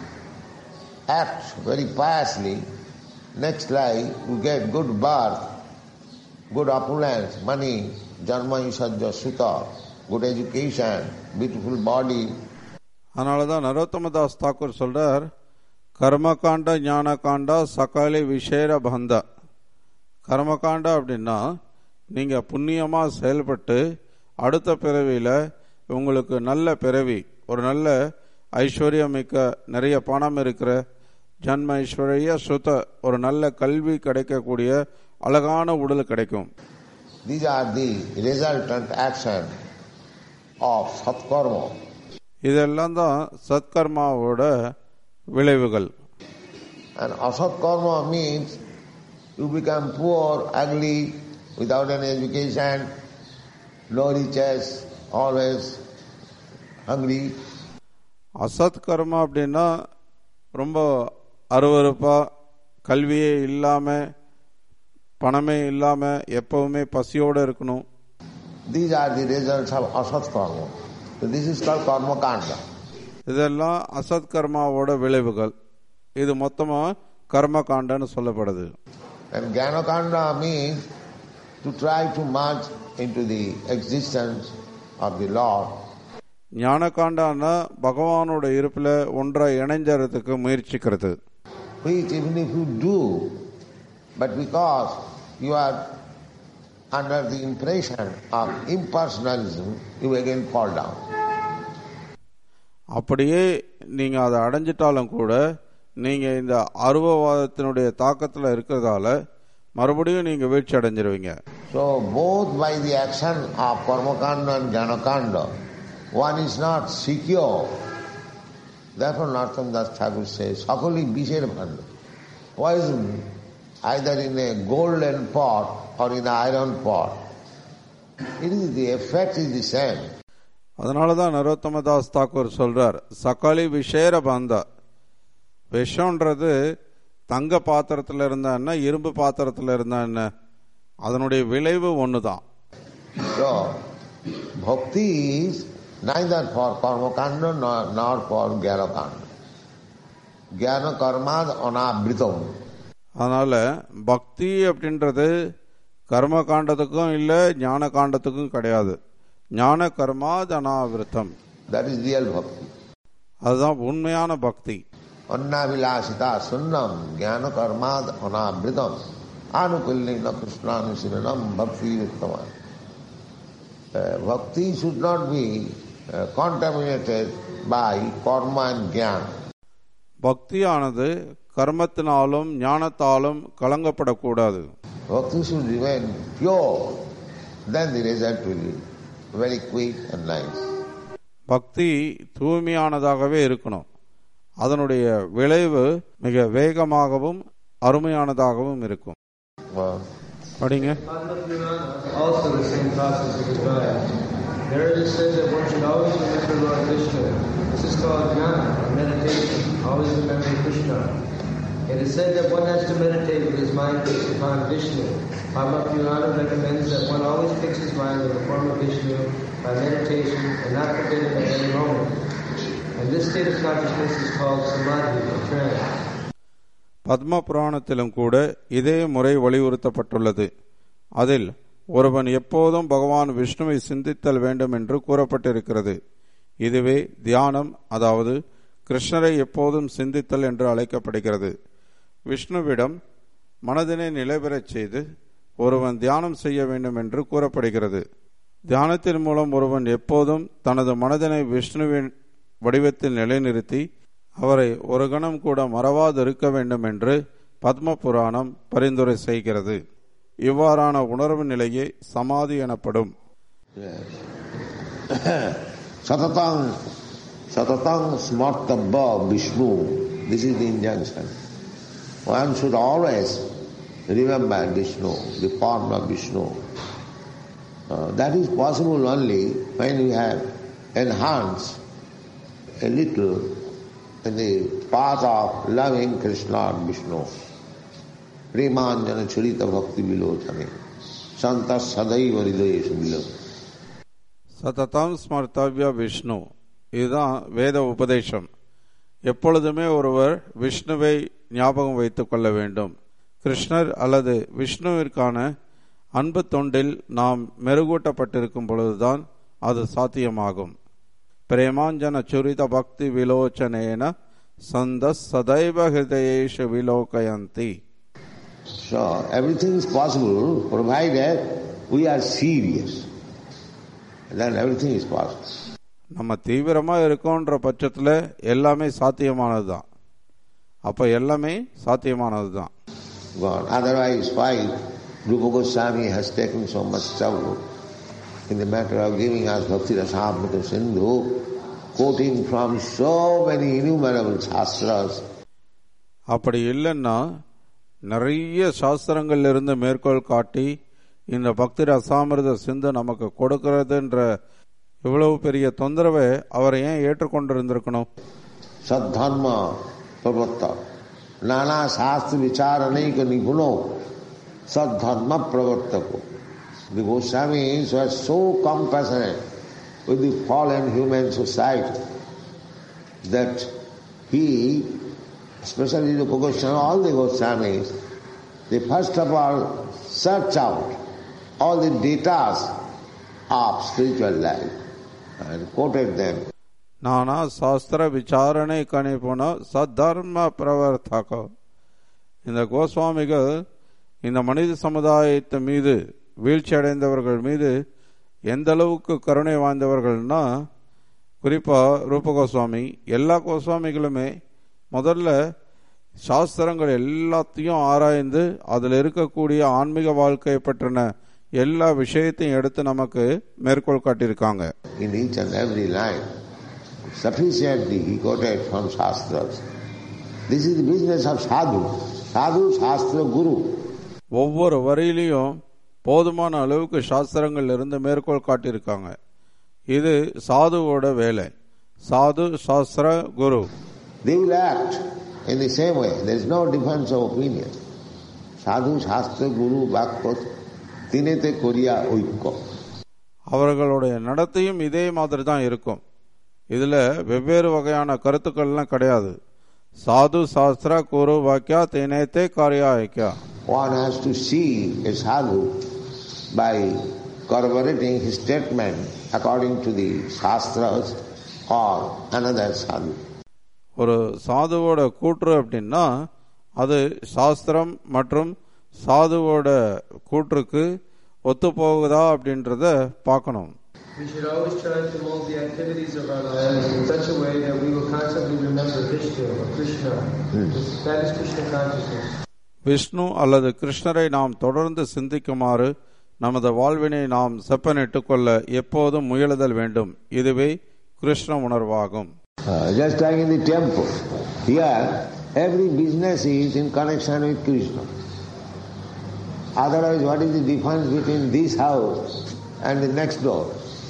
act very piously, next life you get good birth, good opulence, money, janma yusajja suta, good education, beautiful body. அதனாலதான் நரோத்தமதாஸ் தாக்கூர் சொல்றார், கர்மகாண்டா ஞானகாண்டா சகாலி விசேர பந்தா. கர்மகாண்டா அப்படின்னா நீங்க புண்ணியமா செயல்பட்டு அடுத்த பிறவியில உங்களுக்கு நல்ல பிறவி, ஒரு நல்ல ஐஸ்வர்யமிக்க நிறைய பணம் இருக்கிற ஜன்ம ஐஸ்வர்ய சுத, ஒரு நல்ல கல்வி கிடைக்கக்கூடிய அழகான உடல் கிடைக்கும். These are the resultant action of satkarma. இதெல்லாம் தான் சத்கர்மாவோட விளைவுகள். And asat karma means you become poor, ugly, without any education, no riches, always hungry. அசத் கர்மா அப்படின்னா ரொம்ப அருவருப்பா, கல்வியே இல்லாம பணமே இல்லாம எப்பவுமே பசியோட இருக்கணும். These are the results of asat karma. So this is called karma kanda. இதெல்லாம் அசத் கர்மாவோட விளைவுகள். இது மொத்தமா கர்ம காண்டன்னு சொல்லப்படுது. And jnana kanda means to try to merge into the existence of the Lord. ஞான காண்டான்னா பகவானோட இருப்புல ஒன்றை இணைஞ்சறதுக்கு முயற்சிக்கிறது. Which even if you do, but because you are under the impression of impersonalism, you again fall down. அப்படியே நீங்க அதை அடைஞ்சிட்டாலும் கூட நீங்க இந்த அருவவாதத்தினுடைய தாக்கத்துல இருக்கிறதால மறுபடியும் நீங்க வீழ்ச்சி அடைஞ்சிருவீங்க. So both by the action of karmakanda and jnanakanda, one is not secure. Therefore Narottam Das Thakur says, Sakali Bisher Bhanda. Poison either in a golden pot or in an iron pot. It is the effect is the same. அதனாலதான் நரோத்தமதாஸ் தாக்கூர் சொல்றார், சகாலி விஷேர பந்தா. விஷம்ன்றது தங்க பாத்திரத்துல இருந்தா என்ன, இரும்பு பாத்திரத்துல இருந்தா என்ன, அதனுடைய விளைவு ஒண்ணுதான். So, bhakti is neither for karma kanda nor, nor for jnana kanda. Jnana karmad anavritam. அதனால பக்தி அப்படின்றது கர்ம காண்டத்துக்கும் இல்லை, ஞான காண்டத்துக்கும் கிடையாது. ஞான கர்மாத் அனாவிருத்தம். That is real bhakti. அதுதான் உண்மையான பக்தி. Annavilasita sunnam jnana karmad anavritam anukullina krishnanushinam bhakti vittaman. Bhakti should not be uh, contaminated by karma and jnana. பக்தியானது கர்மத்தினாலும் ஞானத்தாலும் கலங்கப்படக்கூடாது. Bhakti should remain pure, then the result will be very quick and nice. பக்தி தூய்மையானதாகவே இருக்கணும். அதனுடைய விளைவு மிக வேகமாகவும் அருமையானதாகவும் இருக்கும். படிங்க. Also the same process of desire. There it is said that one should always remember Lord Krishna. This is called jnana, or meditation, always remembering Krishna. It is said that one has to meditate with his mind fixed upon Vishnu. Bhagavad recommends that one always fix his mind on the form of Vishnu by meditation and not forget it at any moment. And this state of consciousness is called samadhi, or trance. Padma புராணத்திலும் கூட இதே முறை வலியுறுத்தப்பட்டுள்ளது. அதில் ஒருவன் எப்போதும் பகவான் விஷ்ணுவை சிந்தித்தல் வேண்டும் என்று கூறப்பட்டிருக்கிறது. இதுவே தியானம், அதாவது கிருஷ்ணரை எப்போதும் சிந்தித்தல் என்று அழைக்கப்படுகிறது. விஷ்ணுவிடம் மனதினை நிலைபெறச் செய்து ஒருவன் தியானம் செய்ய வேண்டும் என்று கூறப்படுகிறது. தியானத்தின் மூலம் ஒருவன் எப்போதும் தனது மனதினை விஷ்ணுவின் வடிவத்தில் நிலைநிறுத்தி அவரை ஒரு கணம் கூட மறவாது இருக்க வேண்டும் என்று பத்ம புராணம் பரிந்துரை செய்கிறது. இவ்வாறான உணர்வு நிலையே சமாதி எனப்படும். Satatang Satatang smartabha Vishnu. This is the injunction. One should always remember Vishnu, the form of Vishnu. Uh, that is possible only when we have enhanced a little in the path of loving Krishna and Vishnu. Premanjana charita bhakti vilochane santas sadaiva hridayeshu vilochane. சததம் ஸ்மர்த்தவ்ய விஷ்ணு, இதுதான் வேத உபதேசம். எப்பொழுதுமே ஒருவர் விஷ்ணுவை ஞாபகம் வைத்துக் கொள்ள வேண்டும். கிருஷ்ணர் அல்லது விஷ்ணுவிற்கான அன்பு தொண்டில் நாம் மெருகூட்டப்பட்டிருக்கும் பொழுதுதான் அது சாத்தியமாகும். பிரேமாஞ்சன சுரித பக்தி விலோச்சனேன சந்தஸ் சதைவ ஹிருதயேஷு விலோகயந்தி. So everything is possible provided we are serious. Then everything is possible. நம்ம தீவிரமா இருக்கோன்ற பட்சத்துல எல்லாமே சாத்தியமானதுதான். அப்ப எல்லாமே சாத்தியமானதுதான். Otherwise, why Rupa Goswami has taken so much trouble in the matter of giving us Bhakti Rasamrita Sindhu, quoting from so many innumerable shastras. அப்படி இல்லைன்னா நிறைய சாஸ்திரங்கள்ல இருந்து மேற்கோள் காட்டி இந்த பக்தி ரசாமிர்த சிந்து நமக்கு கொடுக்கிறதுன்ற இவ்வளவு பெரிய தொந்தரவை அவரை ஏன் ஏற்றுக்கொண்டிருந்திருக்கணும்? சத்தர்மா பிரவர்த்த நானா சாஸ்திர விசாரணைக நிபுணோ சத்தர்ம பிரவர்த்தகோ. The Goswamis were so compassionate with the fallen human society that he, especially the Goswami, all the Goswamis, they first of all search out all the data of spiritual life and quoted them. நானா சாஸ்திர விசாரணை கணிப்புன சத்தர்ம பிரவர்த்தக. இந்த கோஸ்வாமிகள் இந்த மனித சமுதாயத்து மீது வீழ்ச்சி அடைந்தவர்கள் மீது எந்த அளவுக்கு கருணை வாய்ந்தவர்கள்னா, குறிப்பா ரூப கோஸ்வாமி, எல்லா கோஸ்வாமிகளுமே முதல்ல சாஸ்திரங்கள் எல்லாத்தையும் ஆராய்ந்து அதில் இருக்கக்கூடிய ஆன்மீக வாழ்க்கை பற்றின எல்லா விஷயத்தையும் எடுத்து நமக்கு மேற்கோள் காட்டியிருக்காங்க. In each and every line, sufficiently he quoted from Shastras. This is the business of sadhu. Sadhu, Shastra, Guru. ஒவ்வொரு வரியிலையும் போதுமான அளவுக்கு சாஸ்திரங்கள் இருந்து மேற்கோள் காட்டியிருக்காங்க. இது சாதுவோட வேலை. சாது, சாஸ்திர, குரு. They will act in the same way. There is no difference of opinion. Sadhu, Shastra, Guru, Bhakpat, tinete koriya oikko. அவர்களுடைய நடத்தையும் இதே மாதிரி தான் இருக்கும். இதுல வெவ்வேறு வகையான கருத்துக்கள்லாம் கிடையாது. சாது சாஸ்திரா குரு வாக்கியா தேனேத்தே காரியா ஐக்கியா. One has to see a sadhu by corroborating his statement according to the shastras or another sadhu. ஒரு சாதுவோட கூற்று அப்படின்னா அது சாஸ்திரம் மற்றும் சாதுவோட கூற்றுக்கு ஒத்து போகுதா அப்படின்றத பார்க்கணும். We should always try to mold the activities of our lives in such a way that we will constantly remember Vishnu or Krishna. Hmm. That is Krishna consciousness. Vishnu அல்லது கிருஷ்ணரை நாம் தொடர்ந்து சிந்திக்குமாறு நமது வாழ்வினை நாம் செப்பனிட்டுக் கொள்ள எப்போதும் முயலுதல் வேண்டும். இதுவே Krishna உணர்வாகும். Uh, just like in the temple, here every business is in connection with Krishna. Otherwise, what is the difference between this house and the next door?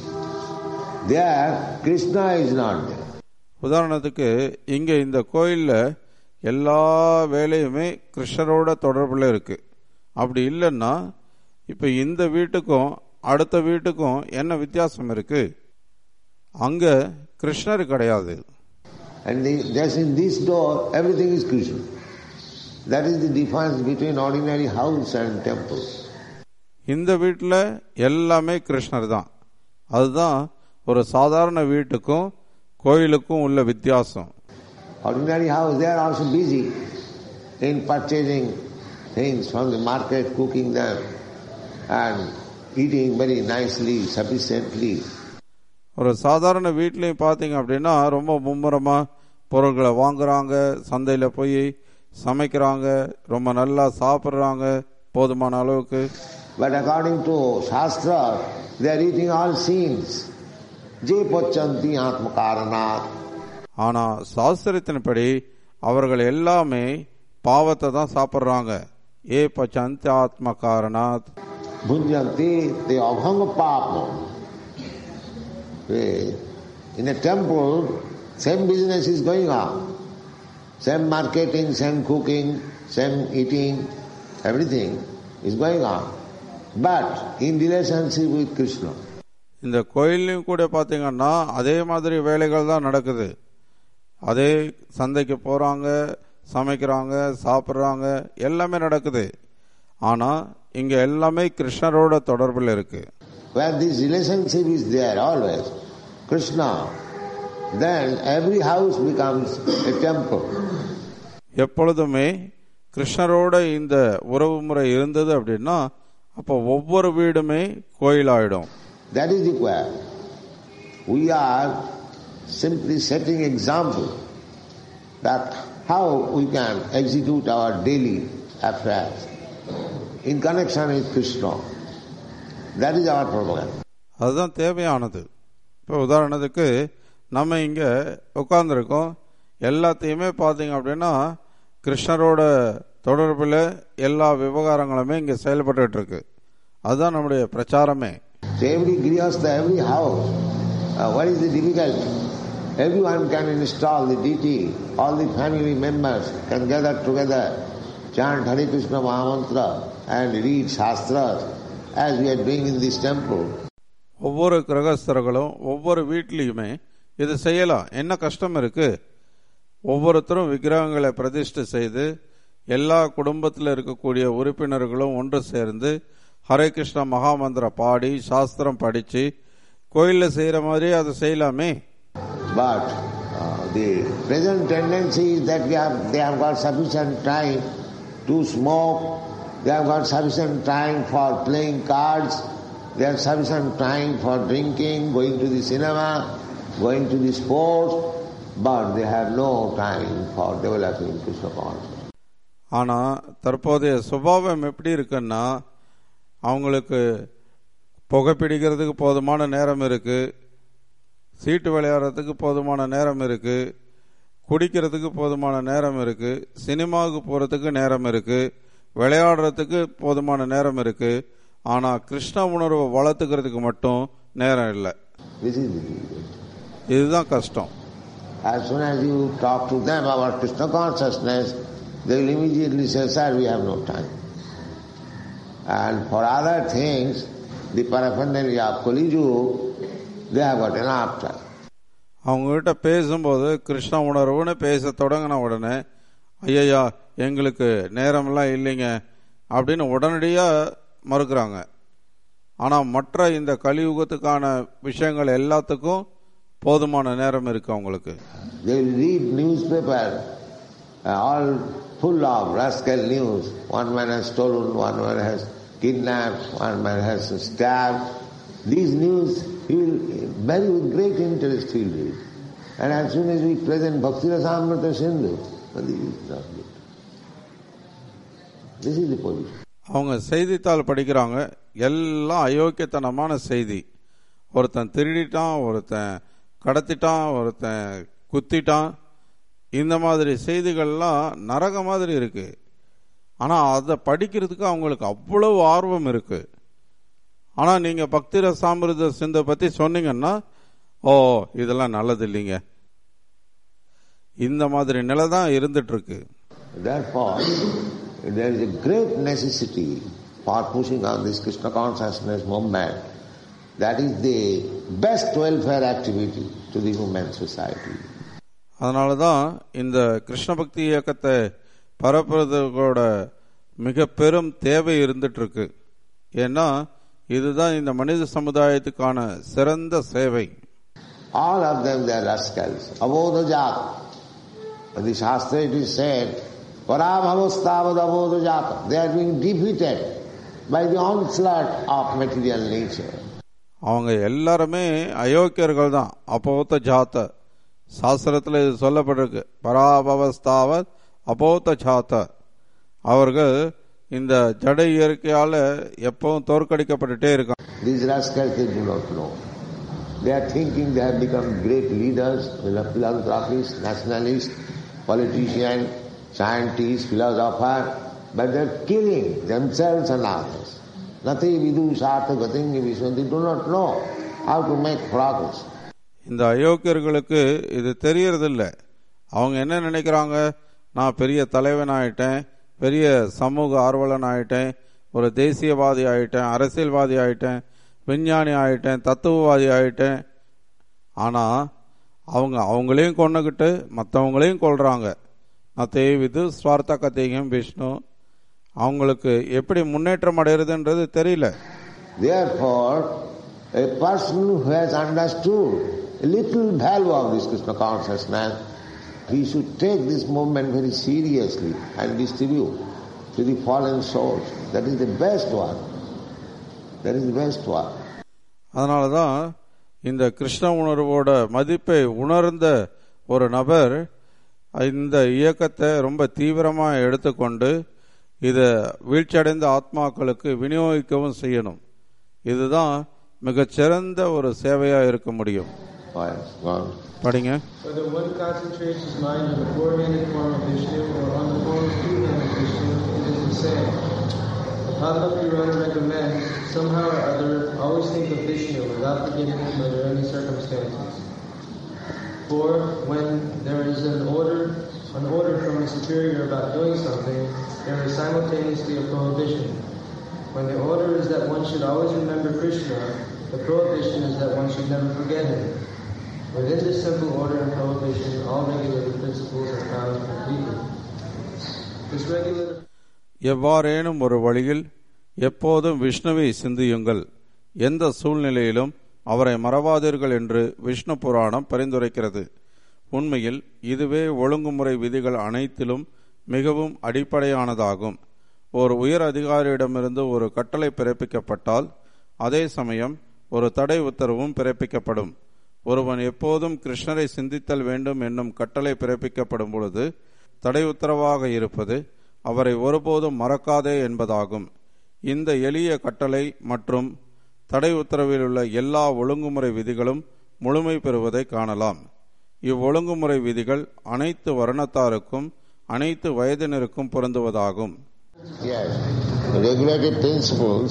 There, Krishna is not there. உதாரணத்துக்கு இங்க இந்த கோயில்ல எல்லா வேலையுமே கிருஷ்ணரோட தொடர்புல இருக்கு. அப்படி இல்லைன்னா இப்ப இந்த வீட்டுக்கும் அடுத்த வீட்டுக்கும் என்ன வித்தியாசம் இருக்கு? அங்க கிருஷ்ணர் கிடையாது. And the, just in this door, everything is Krishna. That is the difference between ordinary house and temple. இந்த வீட்டில் எல்லாமே கிருஷ்ணர் தான். அதுதான் ஒரு சாதாரண வீட்டுக்கும் கோயிலுக்கும் உள்ள வித்தியாசம். Ordinary house, they are also busy in purchasing things from the market, cooking them and eating very nicely, sufficiently. ஒரு சாதாரண வீட்லையும் பார்த்தீங்க அப்படின்னா ரொம்ப மும்முரமா பொருட்களை வாங்குறாங்க, சந்தையில போய் சமைக்கிறாங்க, ரொம்ப நல்லா சாப்பிட்றாங்க போதுமான அளவுக்கு. But according to Shastra, they are eating all sins. Je pachanti atmakaranat. ஆனா சாஸ்திரத்தின்படி அவர்கள் எல்லாமே பாவத்தை தான் சாப்பிட்றாங்க. ஏ பச்சந்தி ஆத்ம காரணாத். Bhunjanti te abhanga papam. In a temple, same business is going on. Same marketing, same cooking, same eating, everything is going on. But in relationship with Krishna. இந்த கோயிலையும் கூட பார்த்தீங்கன்னா அதே மாதிரி வேலைகள் தான் நடக்குது. அதே சந்தைக்கு போறாங்க, சமைக்கிறாங்க, சாப்பிட்றாங்க, எல்லாமே நடக்குது. ஆனா இங்க எல்லாமே கிருஷ்ணரோட தொடர்பில் இருக்கு. Where this relationship is there always, Krishna, then every house becomes a temple. எப்பொழுதுமே கிருஷ்ணரோட இந்த உறவு முறை இருந்தது அப்படின்னா அப்போ ஒவ்வொரு வீடுமே கோயிலாயிடும். That is required. We are simply setting example that how we can execute our daily affairs in connection with Krishna. That is our program. அதுதான் தேவையானது. இப்போ உதாரணத்துக்கு நம்ம இங்க உட்கார்ந்துருக்கோம், எல்லாத்தையுமே பார்த்தீங்க அப்படின்னா கிருஷ்ணரோட தொடர்பில் எல்லா விவகாரங்களுமே இங்க செயல்பட்டு இருக்கு. அதுதான் நம்முடைய பிரச்சாரமே. So every grihastha, every house, uh, what is the difficulty? Everyone can install the deity, all the family members can gather together, chant Hare Krishna Mahamantra and read Shastras as we are doing in this temple. ஒவ்வொரு கிரகஸ்தர்களும் ஒவ்வொரு வீட்லையுமே இது செய்யலாம். என்ன கஷ்டம் இருக்கு? ஒவ்வொருத்தரும் விக்கிரகங்களை பிரதிஷ்டை செய்து எல்லா குடும்பத்தில் இருக்கக்கூடிய உறுப்பினர்களும் ஒன்று சேர்ந்து ஹரே கிருஷ்ணா மகாமந்திர பாடி சாஸ்திரம் படிச்சு கோயில்ல செய்யற மாதிரி அதை செய்யலாமே. But uh, the present tendency is that we have, they have got sufficient time to smoke, they have got sufficient time for playing cards, they have sufficient time for drinking, going to the cinema, going to the sports, but they have no time for developing Krishna consciousness. ஆனா தற்போதைய சுபாவம் எப்படி இருக்குன்னா அவங்களுக்கு புகைப்பிடிக்கிறதுக்கு போதுமான நேரம் இருக்கு, சீட்டு விளையாடுறதுக்கு போதுமான நேரம் இருக்கு, குடிக்கிறதுக்கு போதுமான நேரம் இருக்கு, சினிமாவுக்கு போறதுக்கு நேரம் இருக்கு, விளையாடுறதுக்கு போதுமான நேரம் இருக்கு. ஆனா கிருஷ்ண உணர்வை வளர்த்துக்கிறதுக்கு மட்டும் நேரம் இல்லை. இதுதான் கஷ்டம். As soon as you talk to them about Krishna consciousness, they will immediately say, sir, we have no time. And for other things, the paraphernalia of Kali Yuga, they have got enough time. அவங்ககிட்ட பேசும்போது கிருஷ்ண உணர்வுன்னு பேச தொடங்கின உடனே ஐயா எங்களுக்கு நேரமெல்லாம் இல்லைங்க அப்படின்னு உடனடியாக மறுக்கிறாங்க. ஆனால் மற்ற இந்த கலியுகத்துக்கான விஷயங்கள் எல்லாத்துக்கும் போதுமான நேரம் இருக்கு அவங்களுக்கு. They will read newspaper, all full of rascal news. One man has stolen, one man has kidnapped, one man has stabbed. These news he will very with great interest he will read. And as soon as we present Bhakti Rasamrita Sindhu, this is not good. This is the position. அவங்க செய்தித்தாள் படிக்கிறாங்க, எல்லாம் அயோக்கியத்தனமான செய்தி. ஒருத்தன் திருடிட்டான், ஒருத்தன் கடத்திட்டான், ஒருத்தன் குத்திட்டான், இந்த மாதிரி செய்திகள்லாம் நரக மாதிரி இருக்கு. ஆனால் அதை படிக்கிறதுக்கு அவங்களுக்கு அவ்வளவு ஆர்வம் இருக்கு. ஆனால் நீங்கள் பக்தி ரசாமிருத சிந்தை பற்றி சொன்னீங்கன்னா ஓ இதெல்லாம் நல்லது இல்லைங்க, இந்த மாதிரி நிலை தான் இருந்துட்டு இருக்கு. Therefore, there is a great necessity for pushing on this Krishna consciousness movement. That is the best welfare activity to the human society. அதனால தான் இந்த கிருஷ்ண பக்தி இயக்கத்தை பரப்புறதோட மிக பெரும் தேவை இருந்துட்டு இருக்கு. ஏன்னா இதுதான் இந்த மனித சமுதாயத்துக்கான சிறந்த சேவை. All of them they are rascals. Abodha jata. The Shastra it is said, Parabhavastavad abodha jata. They are being defeated by the onslaught of material nature. அவங்க எல்லாருமே அயோக்கியர்கள் தான். அப்போத்த ஜாத்த சாஸ்திரத்தில் இது சொல்லப்பட்டிருக்கு. பராபவஸ்தாவத் அப்போத்த ஜாத்த. அவர்கள் இந்த ஜட இயற்கையால எப்பவும் தோற்கடிக்கப்பட்டுட்டே இருக்காங்க. These rascals they do not know. They are thinking they have become great leaders, philanthropists, nationalists, politicians, scientists, philosophers, but they are killing themselves and others. Nothing vidu sartha gatingi viswanti, do not know how to make progress. இந்த அயோக்கியர்களுக்கு இது தெரியறதில்லை. அவங்க என்ன நினைக்கிறாங்க, நான் பெரிய தலைவன் ஆயிட்டேன், பெரிய சமூக ஆர்வலன் ஆயிட்டேன், ஒரு தேசியவாதி ஆயிட்டேன், அரசியல்வாதி ஆயிட்டேன், விஞ்ஞானி ஆயிட்டேன், தத்துவவாதி ஆயிட்டேன். ஆனால் அவங்க அவங்களையும் கொண்டுகிட்டு மற்றவங்களையும் கொள்றாங்க. நத்தே விது ஸ்வார்த்த கத்திகம் விஷ்ணு. அவங்களுக்கு எப்படி முன்னேற்றம் அடைகிறதுன்றது தெரியல. Therefore, a person who has understood a little value of this Krishna consciousness, he should take this movement very seriously and distribute to the fallen souls. That is the best one. That is the best one. அதனால தான் இந்த கிருஷ்ண உணர்வோட மதிப்பை உணர்ந்த ஒரு நபர் இந்த இயக்கத்தை ரொம்ப தீவிரமாக எடுத்துக்கொண்டு இதை வீழ்ச்சியடைந்த ஆத்மாக்களுக்கு விநியோகிக்கவும் செய்யணும். இதுதான் மிகச்சிறந்த ஒரு சேவையா இருக்க முடியும். படிங்க. Whether one concentrates his mind on the four-handed form of Vishnu or on the form of two-handed Vishnu, it is the same. Bhagavad Gita recommends somehow or other always think of Vishnu without forgetting him under any circumstances. For when there is an order, an order from a superior about doing something, there is simultaneously a prohibition. When the order is that one should always remember Krishna, the prohibition is that one should never forget him. Within this simple order and prohibition, all regulated principles are found completely. This regulated எவ்வாறேனும் ஒரு வழியில் எப்போதும் விஷ்ணுவை சிந்தியுங்கள், எந்த சூழ்நிலையிலும் அவரை மறவாதீர்கள் என்று விஷ்ணு புராணம் பரிந்துரைக்கிறது. உண்மையில் இதுவே ஒழுங்குமுறை விதிகள் அனைத்திலும் மிகவும் அடிப்படையானதாகும். ஒரு உயர் அதிகாரியிடமிருந்து ஒரு கட்டளை பிறப்பிக்கப்பட்டால் அதே சமயம் ஒரு தடை உத்தரவும் பிறப்பிக்கப்படும். ஒருவன் எப்போதும் கிருஷ்ணரை சிந்தித்தல் வேண்டும் என்னும் கட்டளை பிறப்பிக்கப்படும் பொழுது தடை உத்தரவாக இருப்பது அவரை ஒருபோதும் மறக்காதே என்பதாகும். இந்த எளிய கட்டளை மற்றும் தடை உத்தரவில் உள்ள எல்லா ஒழுங்குமுறை விதிகளும் முழுமை பெறுவதை காணலாம். இவ்வொழுங்குமுறை விதிகள் அனைத்து வர்ணத்தாருக்கும் அனைத்து வயதினருக்கும் பொருந்துவதாகும். Yes, regulative principles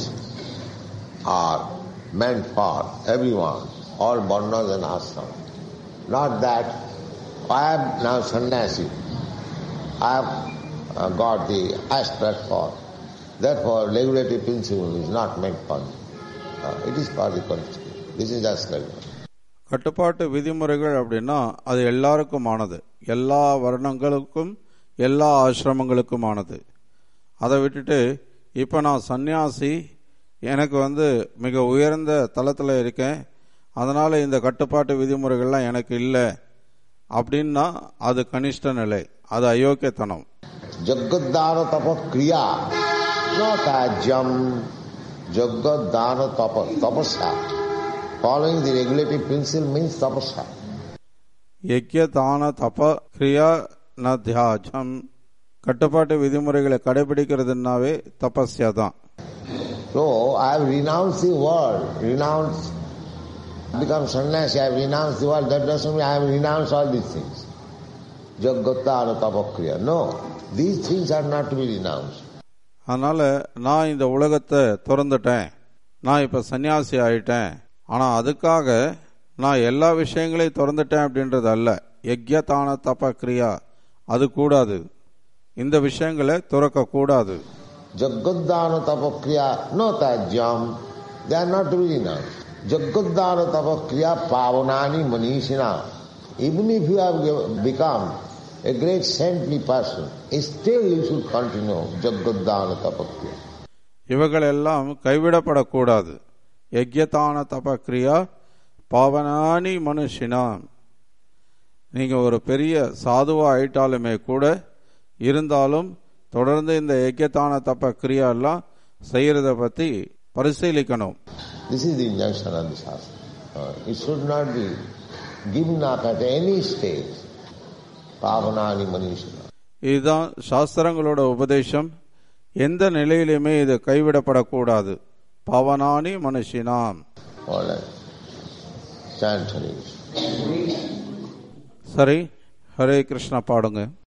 are meant for everyone, all varnas and ashrams. Not that I am now sannyasi, I have uh, got the highest platform. Therefore, regulative principle is not meant for me. Uh, it is for the country. This is just like that. கட்டுப்பாட்டு விதிமுறைகள் அப்படின்னா அது எல்லாருக்குமானது, எல்லா வர்ணங்களுக்கும் எல்லா ஆசிரமங்களுக்குமானது. அதை விட்டுட்டு இப்போ நான் சன்னியாசி, எனக்கு வந்து மிக உயர்ந்த தளத்தில் இருக்கேன், அதனால இந்த கட்டுப்பாட்டு விதிமுறைகள்லாம் எனக்கு இல்லை அப்படின்னா அது கனிஷ்ட நிலை, அது அயோக்கியத்தனம். ஜகத்தான தப கிரியா தாஜ்யம் ஜகத்தான தப தபஸ்யா. Following the regulative principle means tapasya. யக்ய தான தப கிரியா ந தியாஜம். கட்டுப்பாட்டு விதிமுறைகளை கடைபிடிக்கிறதுனாவே தபஸ்யா தான். So I have renounced the world, renounced, become sannyasi, I have renounced the world. That doesn't mean I have renounced all these things. Jagattana tapakriya. No, these things are not to be renounced. அதனால நான் இந்த உலகத்தை திறந்துட்டேன், நான் இப்ப சன்னியாசி ஆயிட்டேன், ஆனா அதுக்காக நான் எல்லா விஷயங்களையும் திறந்துட்டேன் அப்படின்றது அல்ல. யக்ய தான தப கிரியா அது கூடாது, இந்த விஷயங்களை துறக்க கூடாது. Jagaddana tapakriya no tajyam. They are not to be renounced. Jagaddana tapakriya pavanani manishina. Even if you have become a great saintly person, still you should continue Jagaddana tapakriya. இவைகள் எல்லாம் கைவிடப்படக்கூடாது. யக்யதான தப கிரியா பாவனானி மனுஷினா. நீங்க ஒரு பெரிய சாதுவா ஆயிட்டாலுமே கூட இருந்தாலும் தொடர்ந்து இந்த யக்யதான தப கிரியா எல்லாம் செய்யறத பத்தி பரிசீலிக்கணும். This is the injunction of the Shastra. Uh, it should not be given up at any stage. Pavanani manishina. இதுதான் சாஸ்திரங்களோட உபதேசம். எந்த நிலையிலுமே இது கைவிடப்படக்கூடாது. பாவனானி மனுஷினாம். சரி, ஹரே கிருஷ்ணா பாடுங்க.